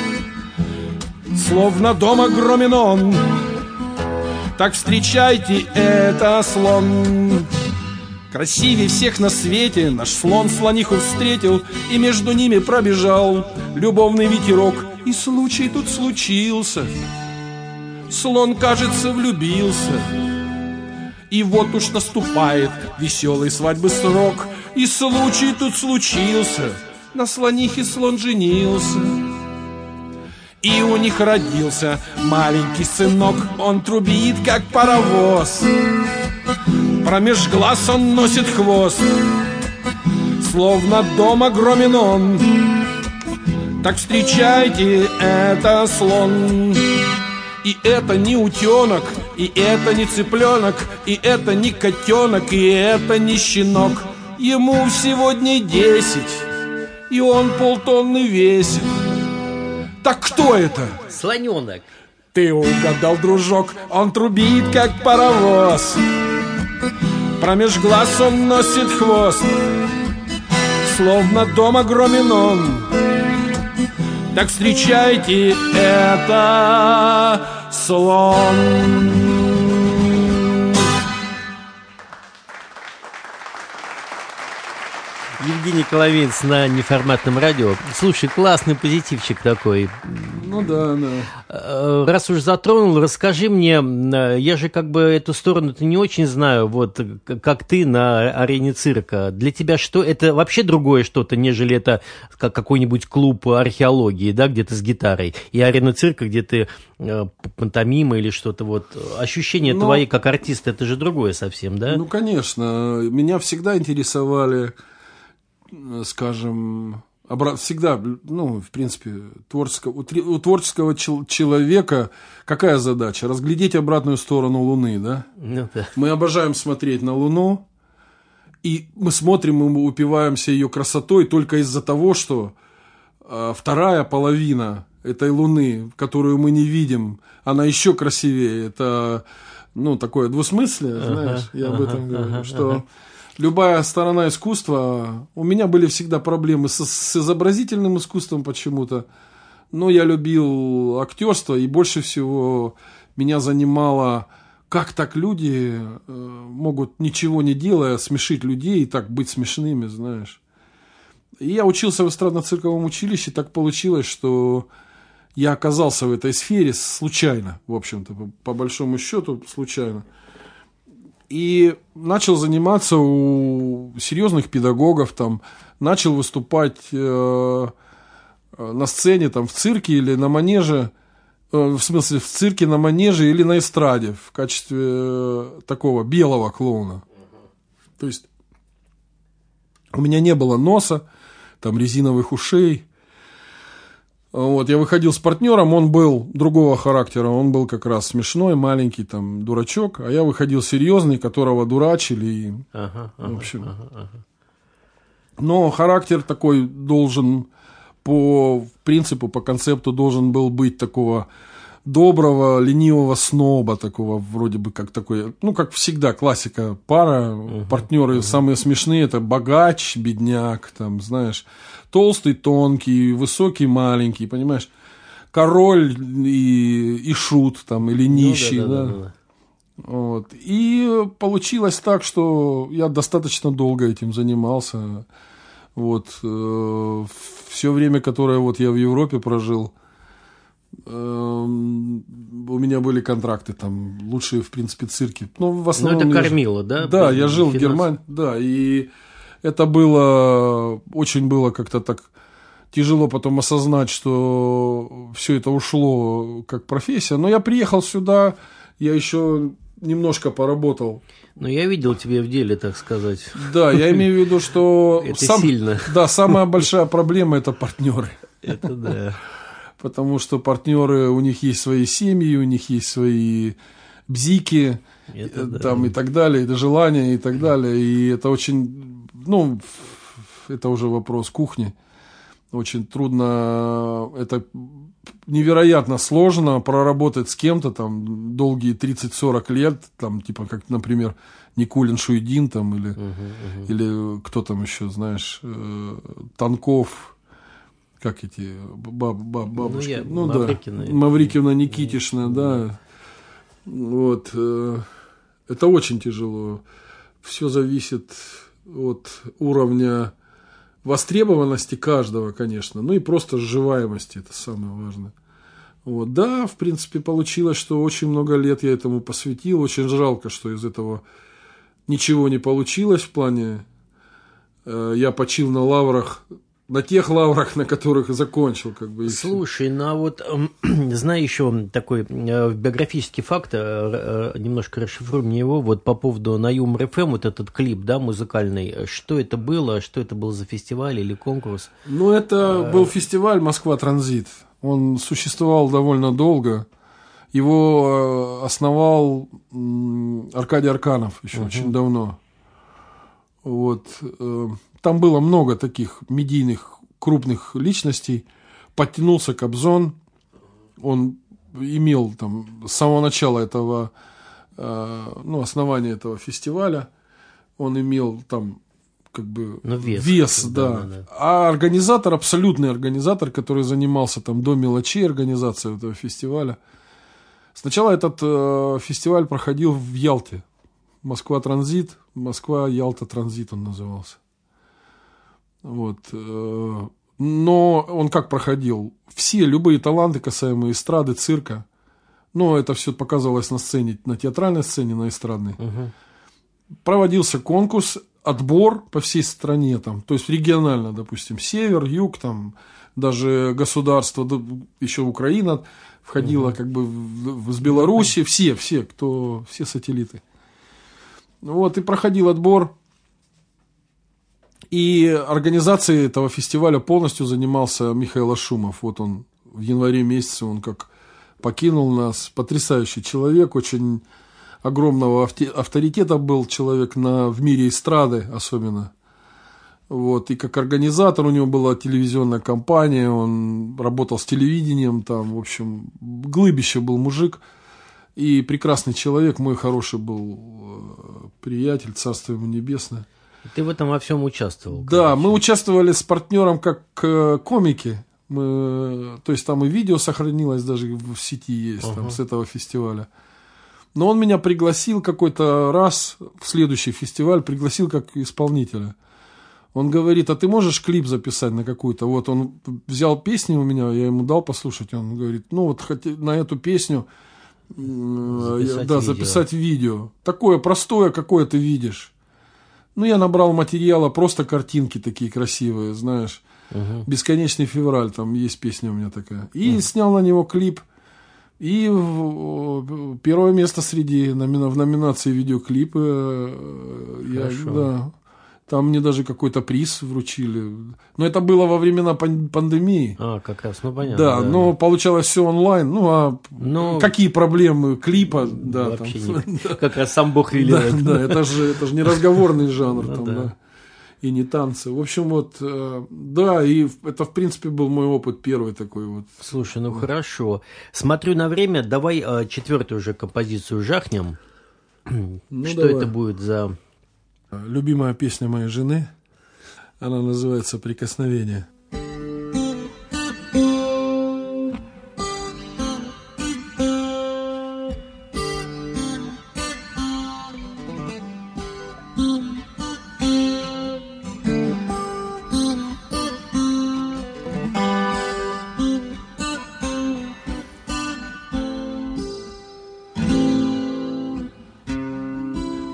словно дом огромен он. Так встречайте, это слон. Красивее всех на свете наш слон слониху встретил, и между ними пробежал любовный ветерок. И случай тут случился, слон, кажется, влюбился. И вот уж наступает веселый свадьбы срок. И случай тут случился, на слонихе слон женился. И у них родился маленький сынок. Он трубит, как паровоз, промеж глаз он носит хвост, словно дом огромен он. Так встречайте, это слон. И это не утенок, и это не цыпленок, и это не котенок, и это не щенок. Ему всего дней 10, и он полтонны весит. Так кто это? Слоненок. Ты угадал, дружок. Он трубит, как паровоз, промеж глаз он носит хвост, словно дом огромен он. Так встречайте, это слон. Евгений Коловец на неформатном радио. Слушай, классный позитивчик такой. Ну да, да. Раз уж затронул, расскажи мне, я же как бы эту сторону-то не очень знаю, вот как ты на арене цирка. Для тебя что, это вообще другое что-то, нежели это какой-нибудь клуб археологии, да, где ты с гитарой, и арена цирка, где ты пантомима или что-то вот. Ощущения твои как артиста, это же другое совсем, да? Ну, конечно. Меня всегда интересовали, скажем, всегда, ну, в принципе, у творческого человека какая задача? Разглядеть обратную сторону Луны, да? Ну, да. Мы обожаем смотреть на Луну, и мы смотрим, мы упиваемся ее красотой только из-за того, что вторая половина этой Луны, которую мы не видим, она еще красивее. Это, ну, такое двусмыслие, знаешь, я об этом говорю, что... Любая сторона искусства, у меня были всегда проблемы с изобразительным искусством почему-то, но я любил актерство, и больше всего меня занимало, как так люди могут, ничего не делая, смешить людей и так быть смешными, знаешь. И я учился в эстрадно-цирковом училище, так получилось, что я оказался в этой сфере случайно, в общем-то, по большому счету случайно. И начал заниматься у серьезных педагогов, там, начал выступать на сцене, там, в цирке или на манеже, в смысле, в цирке, на манеже или на эстраде в качестве такого белого клоуна. То есть у меня не было носа, там, резиновых ушей. Вот, я выходил с партнером, он был другого характера, он был как раз смешной, маленький, там, дурачок, а я выходил серьезный, которого дурачили, в общем. Но характер такой должен, по принципу, по концепту, должен был быть такого доброго, ленивого сноба, такого, вроде бы, как такой, ну, как всегда, классика, пара, партнеры самые смешные, это богач, бедняк, там, знаешь, толстый, тонкий, высокий, маленький, понимаешь, король и шут, там, или нищий, ну, да. Вот. И получилось так, что я достаточно долго этим занимался. Вот, все время, которое вот я в Европе прожил, у меня были контракты там, лучшие, в принципе, цирки. Ну, в основном... это кормило, да? Да, я жил в Германии, да, и это было, очень было как-то так тяжело потом осознать, что все это ушло как профессия. Но я приехал сюда, я еще немножко поработал. Но я видел тебя в деле, так сказать. Да, я имею в виду, что... Это сильно. Да, самая большая проблема – это партнеры. Это да. Потому что партнеры, у них есть свои семьи, у них есть свои бзики, там, и так далее, это желания и так далее. И это очень, ну, это уже вопрос кухни. Очень трудно, это невероятно сложно проработать с кем-то там долгие 30-40 лет, там, типа, как, например, Никулин Шуйдин там, или кто там еще, знаешь, Танков. Как эти бабушки? Маврикиевна Никитишна, да. Вот. Это очень тяжело. Все зависит от уровня востребованности каждого, конечно. Ну и просто сживаемости. Это самое важное. Вот. Да, в принципе, получилось, что очень много лет я этому посвятил. Очень жалко, что из этого ничего не получилось в плане... Я почил на лаврах... На тех лаврах, на которых закончил, как бы. Слушай, ну а вот, знаю еще такой биографический факт, немножко расшифруй мне его, вот по поводу на Юмор ФМ, вот этот клип, да, музыкальный, что это было за фестиваль или конкурс? Ну, это был фестиваль «Москва Транзит», он существовал довольно долго, его основал Аркадий Арканов еще очень давно, вот. Там было много таких медийных крупных личностей. Подтянулся Кобзон. Он имел там с самого начала этого, основания этого фестиваля. Он имел там как бы вес, да. А организатор, абсолютный организатор, который занимался там до мелочей организацией этого фестиваля. Сначала этот фестиваль проходил в Ялте. Москва Транзит, Москва-Ялта Транзит он назывался. Вот. Но он как проходил? Все, любые таланты, касаемые эстрады, цирка. Но это все показывалось на сцене, на театральной сцене, на эстрадной. Проводился конкурс, отбор по всей стране. Там, то есть регионально, допустим, север, юг, там, даже государство, еще Украина входила как бы с Беларуси. Все сателлиты. Вот, и проходил отбор. И организацией этого фестиваля полностью занимался Михаил Ашумов. Вот он в январе месяце, он как покинул нас. Потрясающий человек, очень огромного авторитета был человек в мире эстрады особенно. Вот. И как организатор у него была телевизионная компания, он работал с телевидением, там, в общем, глыбище был мужик. И прекрасный человек, мой хороший был приятель, царство ему небесное. Ты в этом во всем участвовал? Да, мы участвовали с партнером как комики. То есть там и видео сохранилось, даже в сети есть, там, с этого фестиваля. Но он меня пригласил какой-то раз в следующий фестиваль, пригласил как исполнителя. Он говорит, а ты можешь клип записать на какую-то? Вот он взял песни у меня, я ему дал послушать. Он говорит, ну вот на эту песню записать видео. Такое простое, какое ты видишь. Ну, я набрал материала, просто картинки такие красивые, знаешь. «Бесконечный февраль», там есть песня у меня такая. И снял на него клип. И первое место в номинации видеоклипы. Да, там мне даже какой-то приз вручили. Но это было во времена пандемии. Как раз, ну понятно. Да, но получалось все онлайн. Какие проблемы клипа? Да, вообще там, как раз сам Бог велел. Да, это же не разговорный жанр. Да. И не танцы. В общем, вот, да, и это, в принципе, был мой опыт первый такой вот. Слушай, ну хорошо. Смотрю на время, давай четвертую уже композицию жахнем. Что это будет за... Любимая песня моей жены, она называется «Прикосновение».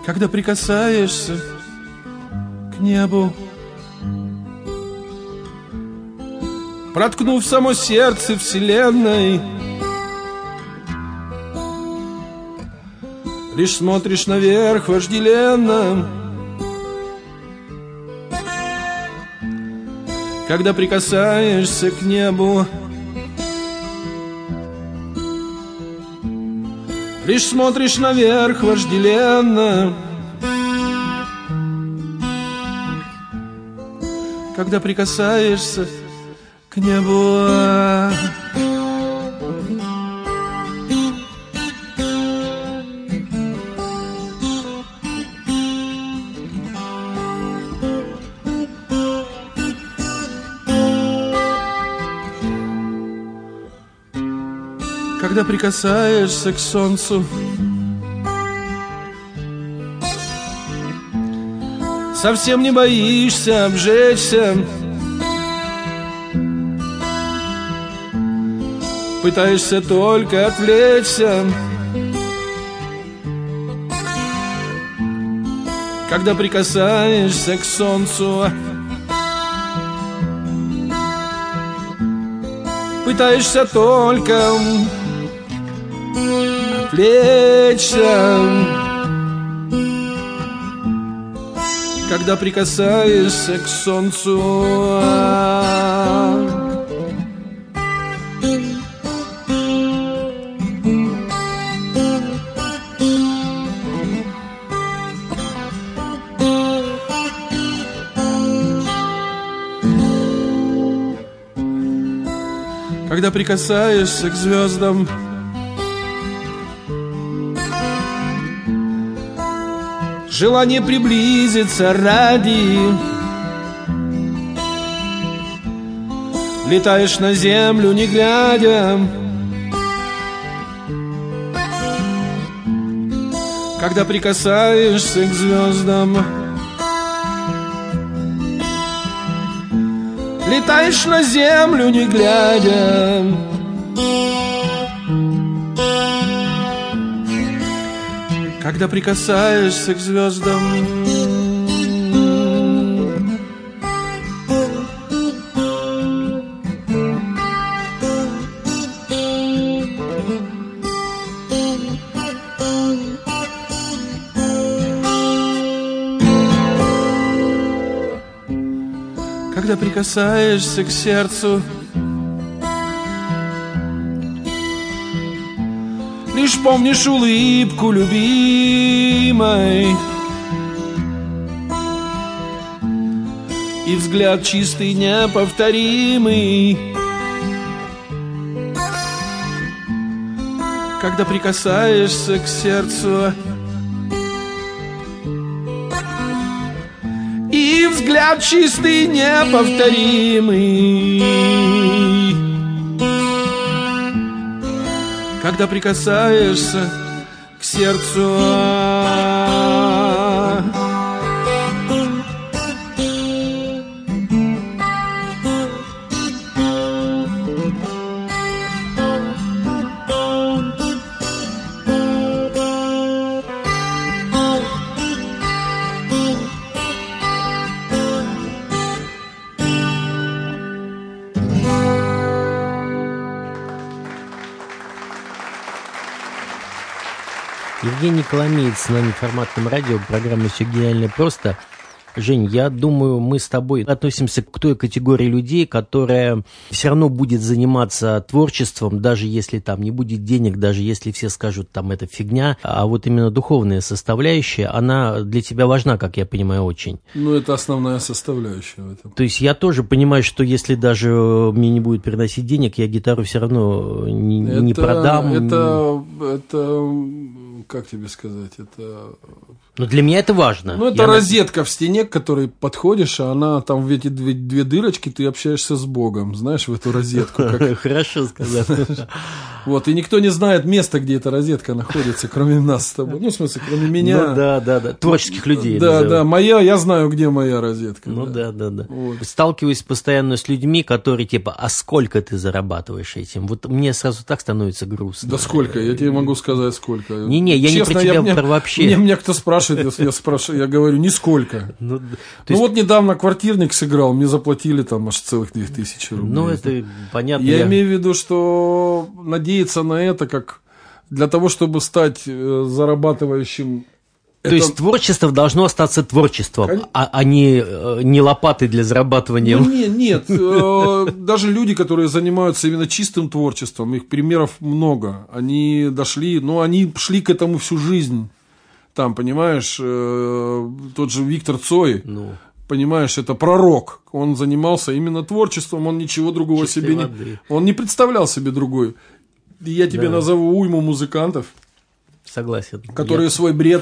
когда прикасаешься к небу, проткнув само сердце вселенной, лишь смотришь наверх вожделенно, когда прикасаешься к небу, лишь смотришь наверх вожделенно, когда прикасаешься к небу. Когда прикасаешься к солнцу, совсем не боишься обжечься, пытаешься только отвлечься. Когда прикасаешься к солнцу, пытаешься только отвлечься. Когда прикасаешься к солнцу, когда прикасаешься к звездам, желание приблизиться ради, летаешь на землю не глядя. Когда прикасаешься к звездам, летаешь на землю не глядя. Когда прикасаешься к звездам, когда прикасаешься к сердцу, лишь помнишь улыбку любимой и взгляд чистый, неповторимый. Когда прикасаешься к сердцу, и взгляд чистый, неповторимый. Когда прикасаешься к сердцу, Евгений Коломеец на неформатном радио, программа «Все гениально просто». Жень, я думаю, мы с тобой относимся к той категории людей, которая все равно будет заниматься творчеством, даже если там не будет денег, даже если все скажут, там, это фигня. А вот именно духовная составляющая, она для тебя важна, как я понимаю, очень. Ну, это основная составляющая в этом. То есть я тоже понимаю, что если даже мне не будет приносить денег, я гитару все равно не продам. Это, как тебе сказать, это... Но для меня это важно. Ну, это розетка в стене, к которой подходишь, а она там в эти две дырочки, ты общаешься с Богом, знаешь, в эту розетку. Хорошо сказал. Вот, и никто не знает места, где эта розетка находится, кроме нас с тобой. Ну, в смысле, кроме меня. Ну, да. Творческих людей. Да, я знаю, где моя розетка. Ну, да. Сталкиваюсь постоянно с людьми, которые типа, а сколько ты зарабатываешь этим? Вот мне сразу так становится грустно. Да сколько? Я тебе могу сказать, сколько. Не, я не про тебя, про вообще. Мне кто спрашивает, спрашивает, я спрашиваю, я говорю, нисколько. Ну, вот недавно «Квартирник» сыграл, мне заплатили там аж целых 2000 рублей. Ну, это понятно. Я имею в виду, что надеяться на это как для того, чтобы стать зарабатывающим. То есть творчество должно остаться творчеством, а не лопатой для зарабатывания. Ну, нет. Даже люди, которые занимаются именно чистым творчеством, их примеров много. Они дошли, они шли к этому всю жизнь. Там, понимаешь, тот же Виктор Цой, понимаешь, это пророк. Он занимался именно творчеством, он ничего другого себе не... Он не представлял себе другой. И я тебе назову уйму музыкантов. Согласен. Которые свой бред,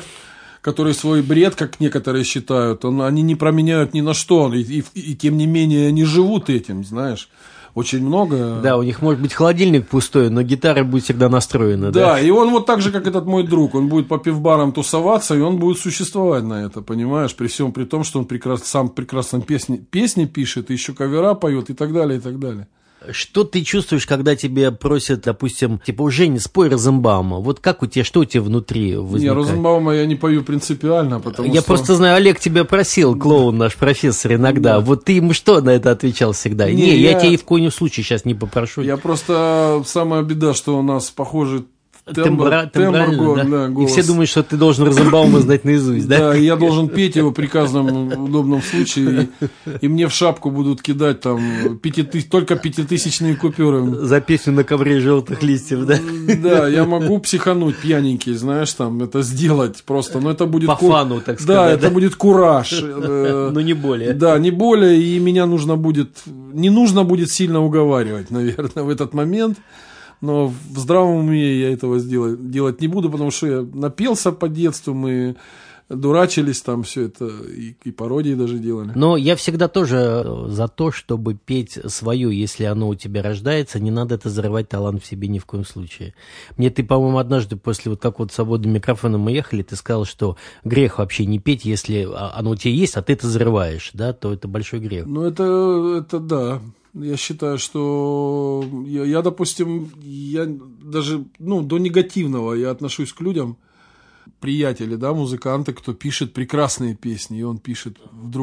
как некоторые считают, они не променяют ни на что. И тем не менее они живут этим, знаешь. Очень много. Да, у них может быть холодильник пустой, но гитара будет всегда настроена. Да, и он вот так же, как этот мой друг, он будет по пивбарам тусоваться, и он будет существовать на это, понимаешь, при всем при том, что он сам прекрасно песни пишет, еще кавера поет и так далее, и так далее. Что ты чувствуешь, когда тебе просят, допустим, типа, Жень, спой Розенбаума? Вот как у тебя, что у тебя внутри возникает? Не, Розенбаума я не пою принципиально, потому что... Я просто знаю, Олег тебя просил, клоун наш профессор, иногда. Да. Вот ты ему что на это отвечал всегда? Не, я тебя ни в коем случае сейчас не попрошу. Я просто... Самая беда, что у нас похожий тембр, да? И все думают, что ты должен Розенбаума знать наизусть, да? Да, и я должен петь его при каждом удобном случае, и мне в шапку будут кидать там только 5000-тысячные купюры. За песню «На ковре желтых листьев», да? Да, я могу психануть пьяненький, знаешь, там, это сделать просто, но это будет... По фану, так сказать. Да, это будет кураж. Но не более. Да, не более, и меня не нужно будет сильно уговаривать, наверное, в этот момент. Но в здравом уме я этого делать не буду, потому что я напился по детству, мы дурачились там, все это, и пародии даже делали. Но я всегда тоже за то, чтобы петь свое, если оно у тебя рождается, не надо это зарывать талант в себе ни в коем случае. Мне ты, по-моему, однажды после вот как вот «Свободным микрофоном» мы ехали, ты сказал, что грех вообще не петь, если оно у тебя есть, а ты это зарываешь, да, то это большой грех. Ну, это да. Я считаю, что я, допустим, я даже, до негативного я отношусь к людям, приятели, да, музыканты, кто пишет прекрасные песни, и он пишет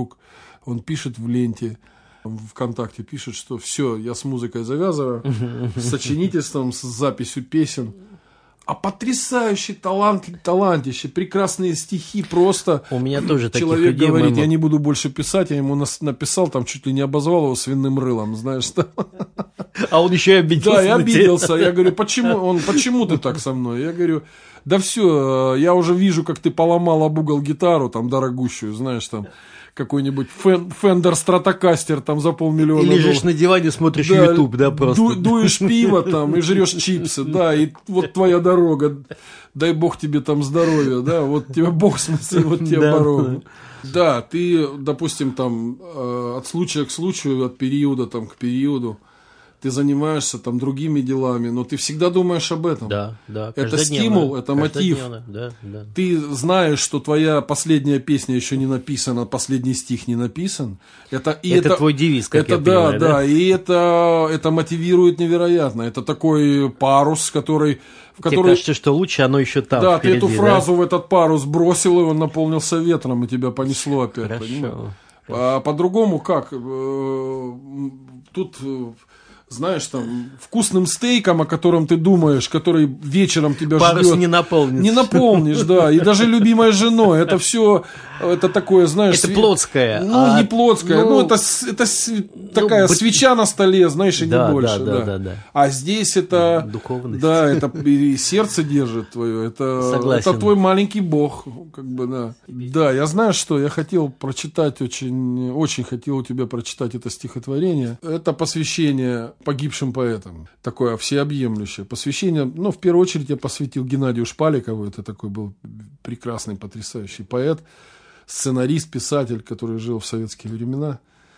в ленте, ВКонтакте пишет, что все, я с музыкой завязываю, с сочинительством, с записью песен. А потрясающий талантище, прекрасные стихи, просто. У меня тоже таких человек людей, говорит, я не буду больше писать, я ему написал, там чуть ли не обозвал его свиным рылом, знаешь что. А он еще и обиделся. Да, я обиделся, я говорю, почему ты так со мной? Я говорю, да все, я уже вижу, как ты поломал об угол гитару, там, дорогущую, знаешь, там, какой-нибудь Fender Stratocaster там за $500,000. И лежишь на диване, смотришь YouTube, да, просто. Дуешь пиво там и жрешь чипсы, да, и вот твоя дорога, дай бог тебе там здоровья, да, вот тебе бог, в смысле, вот тебе дорога. Да, ты, допустим, там, от случая к случаю, от периода там к периоду, ты занимаешься там другими делами, но ты всегда думаешь об этом. Да, да. Это стимул, это мотив. Да. Ты знаешь, что твоя последняя песня еще не написана, последний стих не написан. Это твой девиз, как я понимаю. Да, и это мотивирует невероятно. Это такой парус, в который... Тебе кажется, что лучше оно еще там. Да, впереди, ты эту фразу в этот парус бросил, и он наполнился ветром, и тебя понесло опять. Хорошо. А по-другому как? Тут... Знаешь, там, вкусным стейком, о котором ты думаешь, который вечером тебя ждет. Парус не наполнишь. Не наполнишь, да. И даже любимой женой. Это все, это такое, знаешь... Это плотское. Не плотское. Это такая свеча на столе, знаешь, и не больше. Да. А здесь это... Духовность. Да, это и сердце держит твое. Это твой маленький бог, как бы, да. Да, я знаю, что я хотел прочитать, очень хотел у тебя прочитать это стихотворение. Это посвящение погибшим поэтам. Такое всеобъемлющее посвящение. В первую очередь я посвятил Геннадию Шпаликову. Это такой был прекрасный, потрясающий поэт, сценарист, писатель, который жил в советские времена.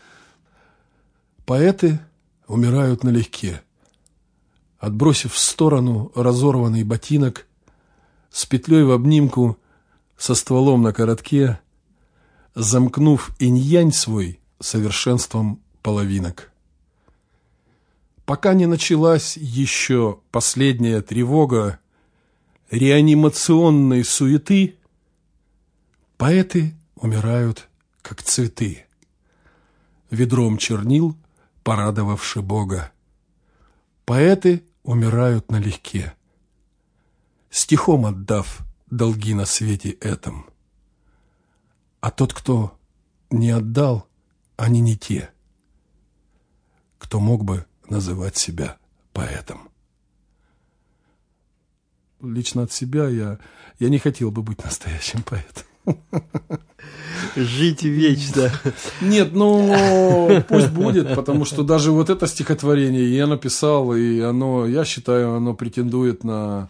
Поэты умирают налегке, отбросив в сторону разорванный ботинок, с петлей в обнимку, со стволом на коротке, замкнув инь-янь свой совершенством половинок. Пока не началась еще последняя тревога реанимационной суеты, Поэты умирают, как цветы, ведром чернил, порадовавши Бога. Поэты умирают налегке, стихом отдав долги на свете этом. А тот, кто не отдал, они не те, кто мог бы называть себя поэтом. Лично от себя я не хотел бы быть настоящим поэтом. Жить вечно. Нет, пусть будет, потому что даже вот это стихотворение я написал, и оно, я считаю, оно претендует на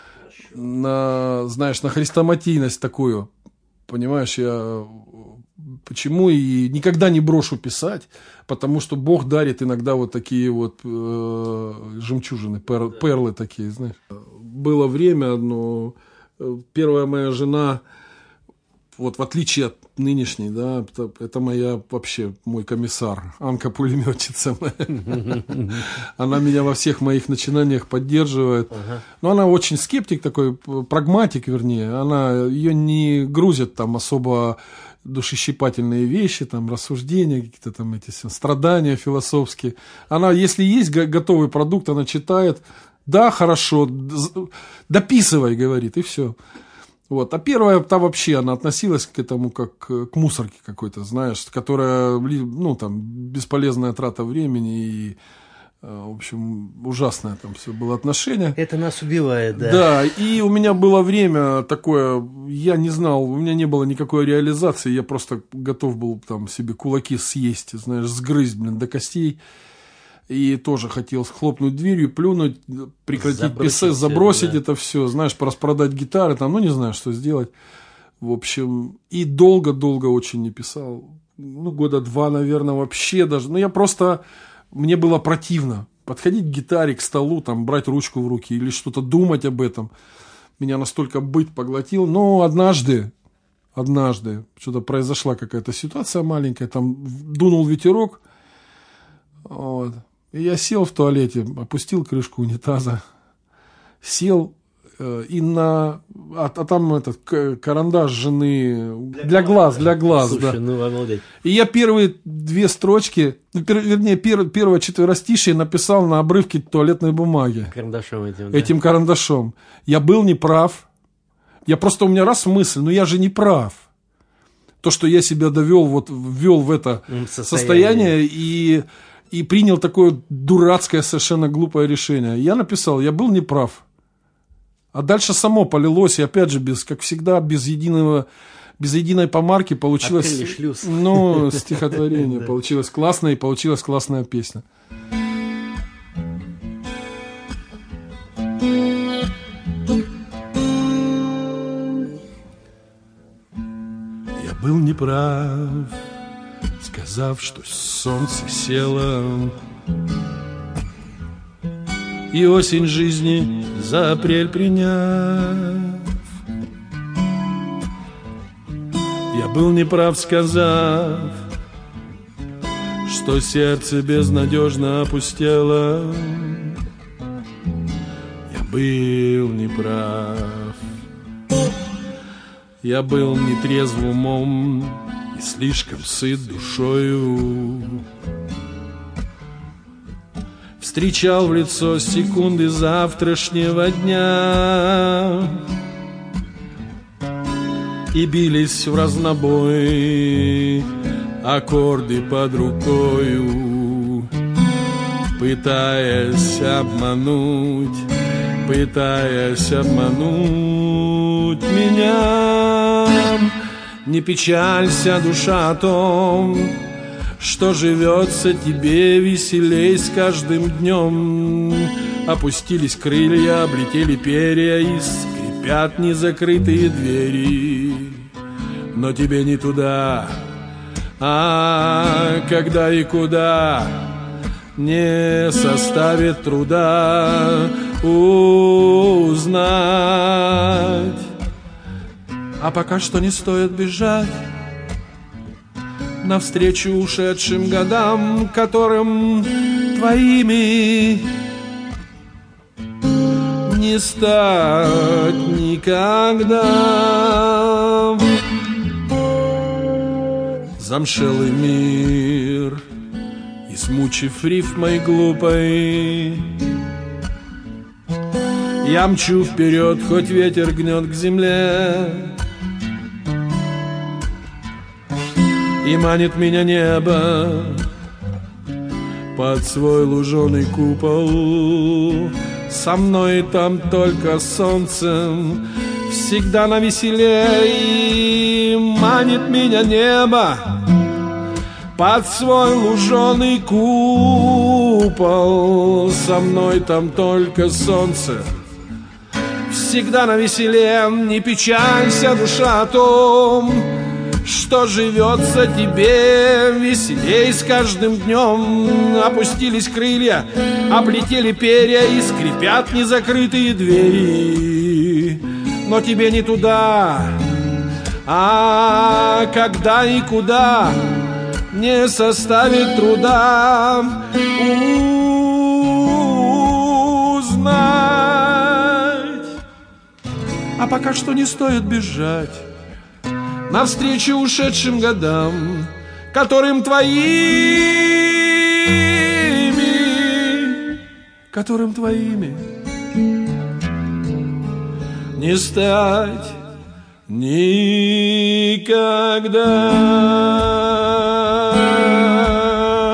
хрестоматийность такую. Понимаешь, я почему и никогда не брошу писать, потому что Бог дарит иногда вот такие вот жемчужины, перлы такие, знаешь. Было время одно, первая моя жена, вот в отличие от нынешней, да, это мой комиссар, Анка-пулеметчица моя. Она меня во всех моих начинаниях поддерживает. Но она очень скептик такой, прагматик, вернее. Ее не грузят там особо душещипательные вещи, там, рассуждения, какие-то там эти страдания философские. Она, если есть готовый продукт, она читает. Да, хорошо, дописывай, говорит, и все. Вот. А первая, вообще, она относилась к этому как к мусорке какой-то, знаешь, которая, бесполезная трата времени и, в общем, ужасное там все было отношение. Это нас убивает, да. Да, и у меня было время такое, я не знал, у меня не было никакой реализации, я просто готов был там себе кулаки съесть, знаешь, сгрызть, до костей. И тоже хотел хлопнуть дверью, плюнуть, прекратить писать, забросить это все, знаешь, распродать гитары, там, не знаю, что сделать. В общем, и долго-долго очень не писал. 2 года, наверное, вообще даже. Мне было противно подходить к гитаре, к столу, там, брать ручку в руки или что-то думать об этом. Меня настолько быт поглотил. Но однажды что-то произошла какая-то ситуация маленькая, там дунул ветерок. Вот. И я сел в туалете, опустил крышку унитаза, сел, и там этот карандаш жены для глаз. Слушай, да. Обалдеть. И я первые 2 строчки, первое четверостишее написал на обрывке туалетной бумаги. Карандашом этим, да. Этим карандашом. Я был неправ. У меня раз мысль, но я же не прав. То, что я себя ввел в это состояние и принял такое дурацкое, совершенно глупое решение. Я написал, я был неправ. А дальше само полилось, и опять же, как всегда, без единой помарки получилось стихотворение. Получилось классное, и получилась классная песня. Я был неправ, сказав, что солнце село, и осень жизни за апрель приняв. Я был неправ, сказав, что сердце безнадежно опустело. Я был неправ. Я был нетрезв умом и слишком сыт душою. Встречал в лицо секунды завтрашнего дня и бились в разнобой аккорды под рукою, пытаясь обмануть меня. Не печалься, душа, о том, что живется тебе веселей с каждым днем. Опустились крылья, облетели перья и скрипят незакрытые двери. Но тебе не туда, а когда и куда не составит труда узнать. А пока что не стоит бежать навстречу ушедшим годам, которым твоими не стать никогда. замшелый мир, измучив рифмой глупой. Я мчу вперед, хоть ветер гнет к земле, и манит меня небо под свой луженый купол. Со мной там только солнцем всегда навеселе, и манит меня небо под свой луженый купол. Со мной там только солнце всегда навеселе. Не печалься, душа, о том, что живется тебе веселей с каждым днем. Опустились крылья, облетели перья, и скрипят незакрытые двери. Но тебе не туда, а когда и куда не составит труда узнать. А пока что не стоит бежать навстречу ушедшим годам, которым твоими не стать никогда.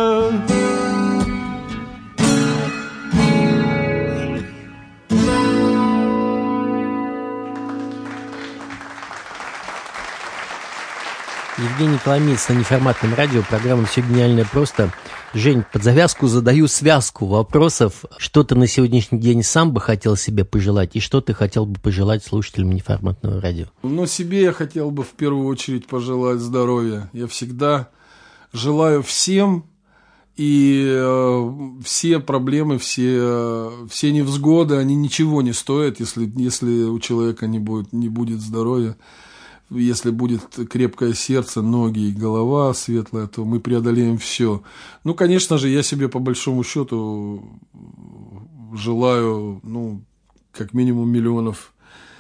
Евгений Коломеец на неформатном радио, программа «Все гениальное просто». Жень, под завязку задаю связку вопросов. Что ты на сегодняшний день сам бы хотел себе пожелать, и что ты хотел бы пожелать слушателям неформатного радио? Ну, себе я хотел бы в первую очередь пожелать здоровья. Я всегда желаю всем, и все проблемы, все невзгоды, они ничего не стоят, если у человека не будет здоровья. Если будет крепкое сердце, ноги и голова светлая, то мы преодолеем все. Ну, конечно же, я себе по большому счету желаю, как минимум миллионов,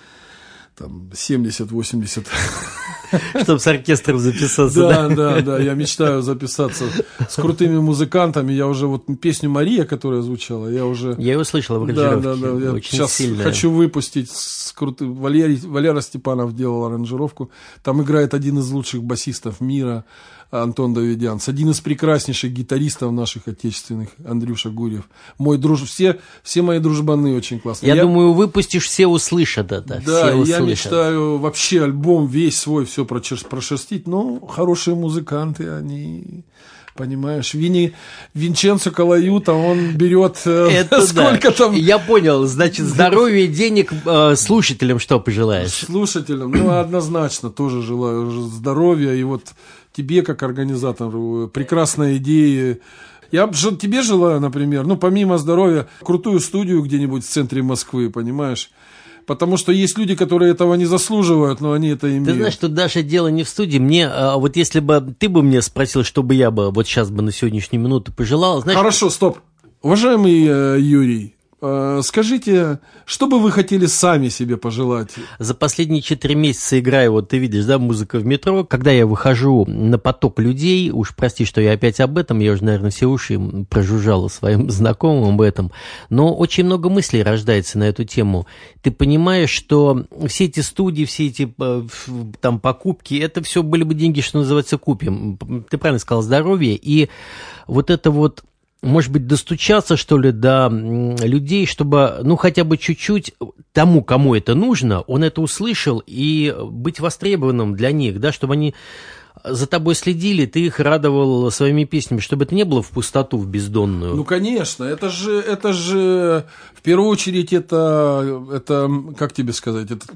70-80. Чтобы с оркестром записаться, Да, я мечтаю записаться с крутыми музыкантами. Я уже песню «Мария», которая звучала, я ее слышал в аранжировке. Да, я сейчас сильная. Хочу выпустить с крутым. Валера Степанов делал аранжировку. Там играет один из лучших басистов мира, Антон Давидянц, один из прекраснейших гитаристов наших отечественных, Андрюша Гурьев. Все мои дружбаны очень классные. Я думаю, выпустишь, все услышат это. Да, я мечтаю вообще альбом весь свой все прошерстить. Но хорошие музыканты, они... Понимаешь, Винченцо Калаюта, он берет сколько там... Я понял, значит, здоровья и денег слушателям что пожелаешь? Слушателям, однозначно тоже желаю здоровья. И тебе, как организатору, прекрасной идеи. Я тебе желаю, например, помимо здоровья, крутую студию где-нибудь в центре Москвы, понимаешь? Потому что есть люди, которые этого не заслуживают, но они это имеют. Ты знаешь, тут даже дело не в студии. Мне, если бы ты бы мне спросил, что бы я бы сейчас бы на сегодняшнюю минуту пожелал... Знаешь... Хорошо, стоп. Уважаемый Юрий, скажите, что бы вы хотели сами себе пожелать? За последние 4 месяца играю, ты видишь, музыка в метро. Когда я выхожу на поток людей, уж прости, что я опять об этом, я уже, наверное, все уши прожужжал своим знакомым об этом, но очень много мыслей рождается на эту тему. Ты понимаешь, что все эти студии, все эти покупки, это все были бы деньги, что называется, купим. Ты правильно сказал, здоровье, и может быть, достучаться, что ли, до людей, чтобы, хотя бы чуть-чуть тому, кому это нужно, он это услышал, и быть востребованным для них, чтобы они за тобой следили, ты их радовал своими песнями, чтобы это не было в пустоту, в бездонную. Ну, конечно, это же в первую очередь, это как тебе сказать, это...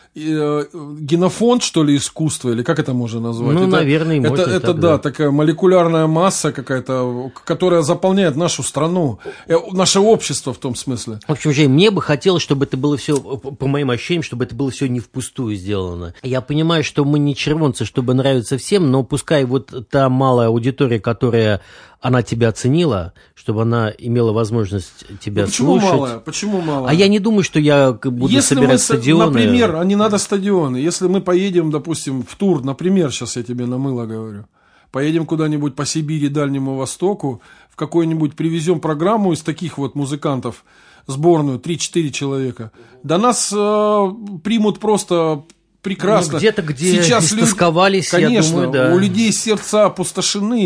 генофонд, что ли, искусства, или как это можно назвать? Наверное, можно. Это такая молекулярная масса какая-то, которая заполняет нашу страну, наше общество в том смысле. В общем, Жень, мне бы хотелось, чтобы это было все, по моим ощущениям, чтобы это было все не впустую сделано. Я понимаю, что мы не червонцы, чтобы нравиться всем, но пускай та малая аудитория, которая она тебя оценила, чтобы она имела возможность тебя слушать. Почему мало? А я не думаю, что я буду собирать стадионы. Например, не надо стадионы. Если мы поедем, допустим, в тур, например, сейчас я тебе на мыло говорю, поедем куда-нибудь по Сибири, Дальнему Востоку, в какой-нибудь привезем программу из таких вот музыкантов, сборную, 3-4 человека. Да нас примут просто прекрасно. Ну, где-то, где истосковались, конечно, я думаю, да. У людей сердца опустошены,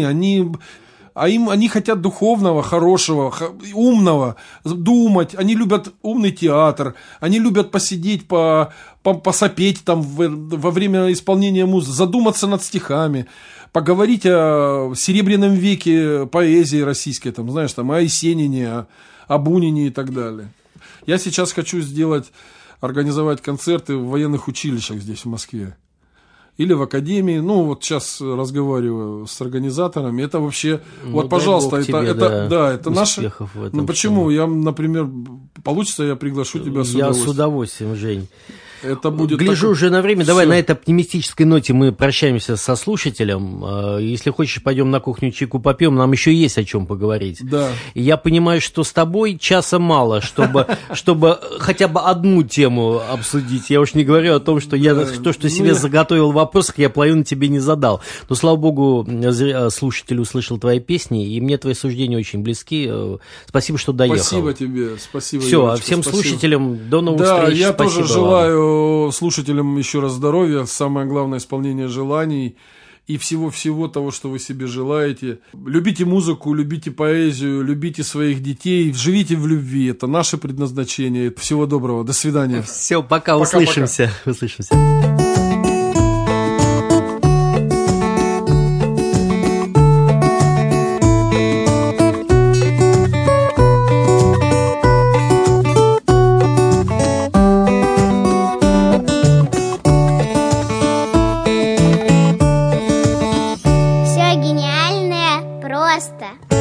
они хотят духовного, хорошего, умного, думать. Они любят умный театр, они любят посидеть, посопеть там во время исполнения музыки, задуматься над стихами, поговорить о Серебряном веке поэзии российской, там, знаешь, там, о Есенине, о Бунине и так далее. Я сейчас хочу организовать концерты в военных училищах здесь, в Москве. Или в академии. Ну, вот сейчас разговариваю с организаторами. Это вообще, ну, вот, пожалуйста, это наше. Ну, почему? Я, например, получится, я приглашу тебя с удовольствием. Я с удовольствием, Жень. Это будет гляжу уже на время. Все. Давай на этой оптимистической ноте мы прощаемся со слушателем. Если хочешь, пойдем на кухню чайку попьем. Нам еще есть о чем поговорить. Да. И я понимаю, что с тобой часа мало, чтобы хотя бы одну тему обсудить. Я уж не говорю о том, что я то, что себе заготовил в вопросах, я половину тебе не задал. Но, слава богу, слушатель услышал твои песни, и мне твои суждения очень близки. Спасибо, что доехал. Спасибо тебе. Спасибо. Все, Юрочка, всем слушателям до новых встреч. Я спасибо тоже желаю слушателям еще раз здоровья, самое главное исполнение желаний и всего-всего того, что вы себе желаете. Любите музыку, любите поэзию, любите своих детей, живите в любви. Это наше предназначение. Всего доброго. До свидания. Все, пока. Услышимся. Услышимся. Просто.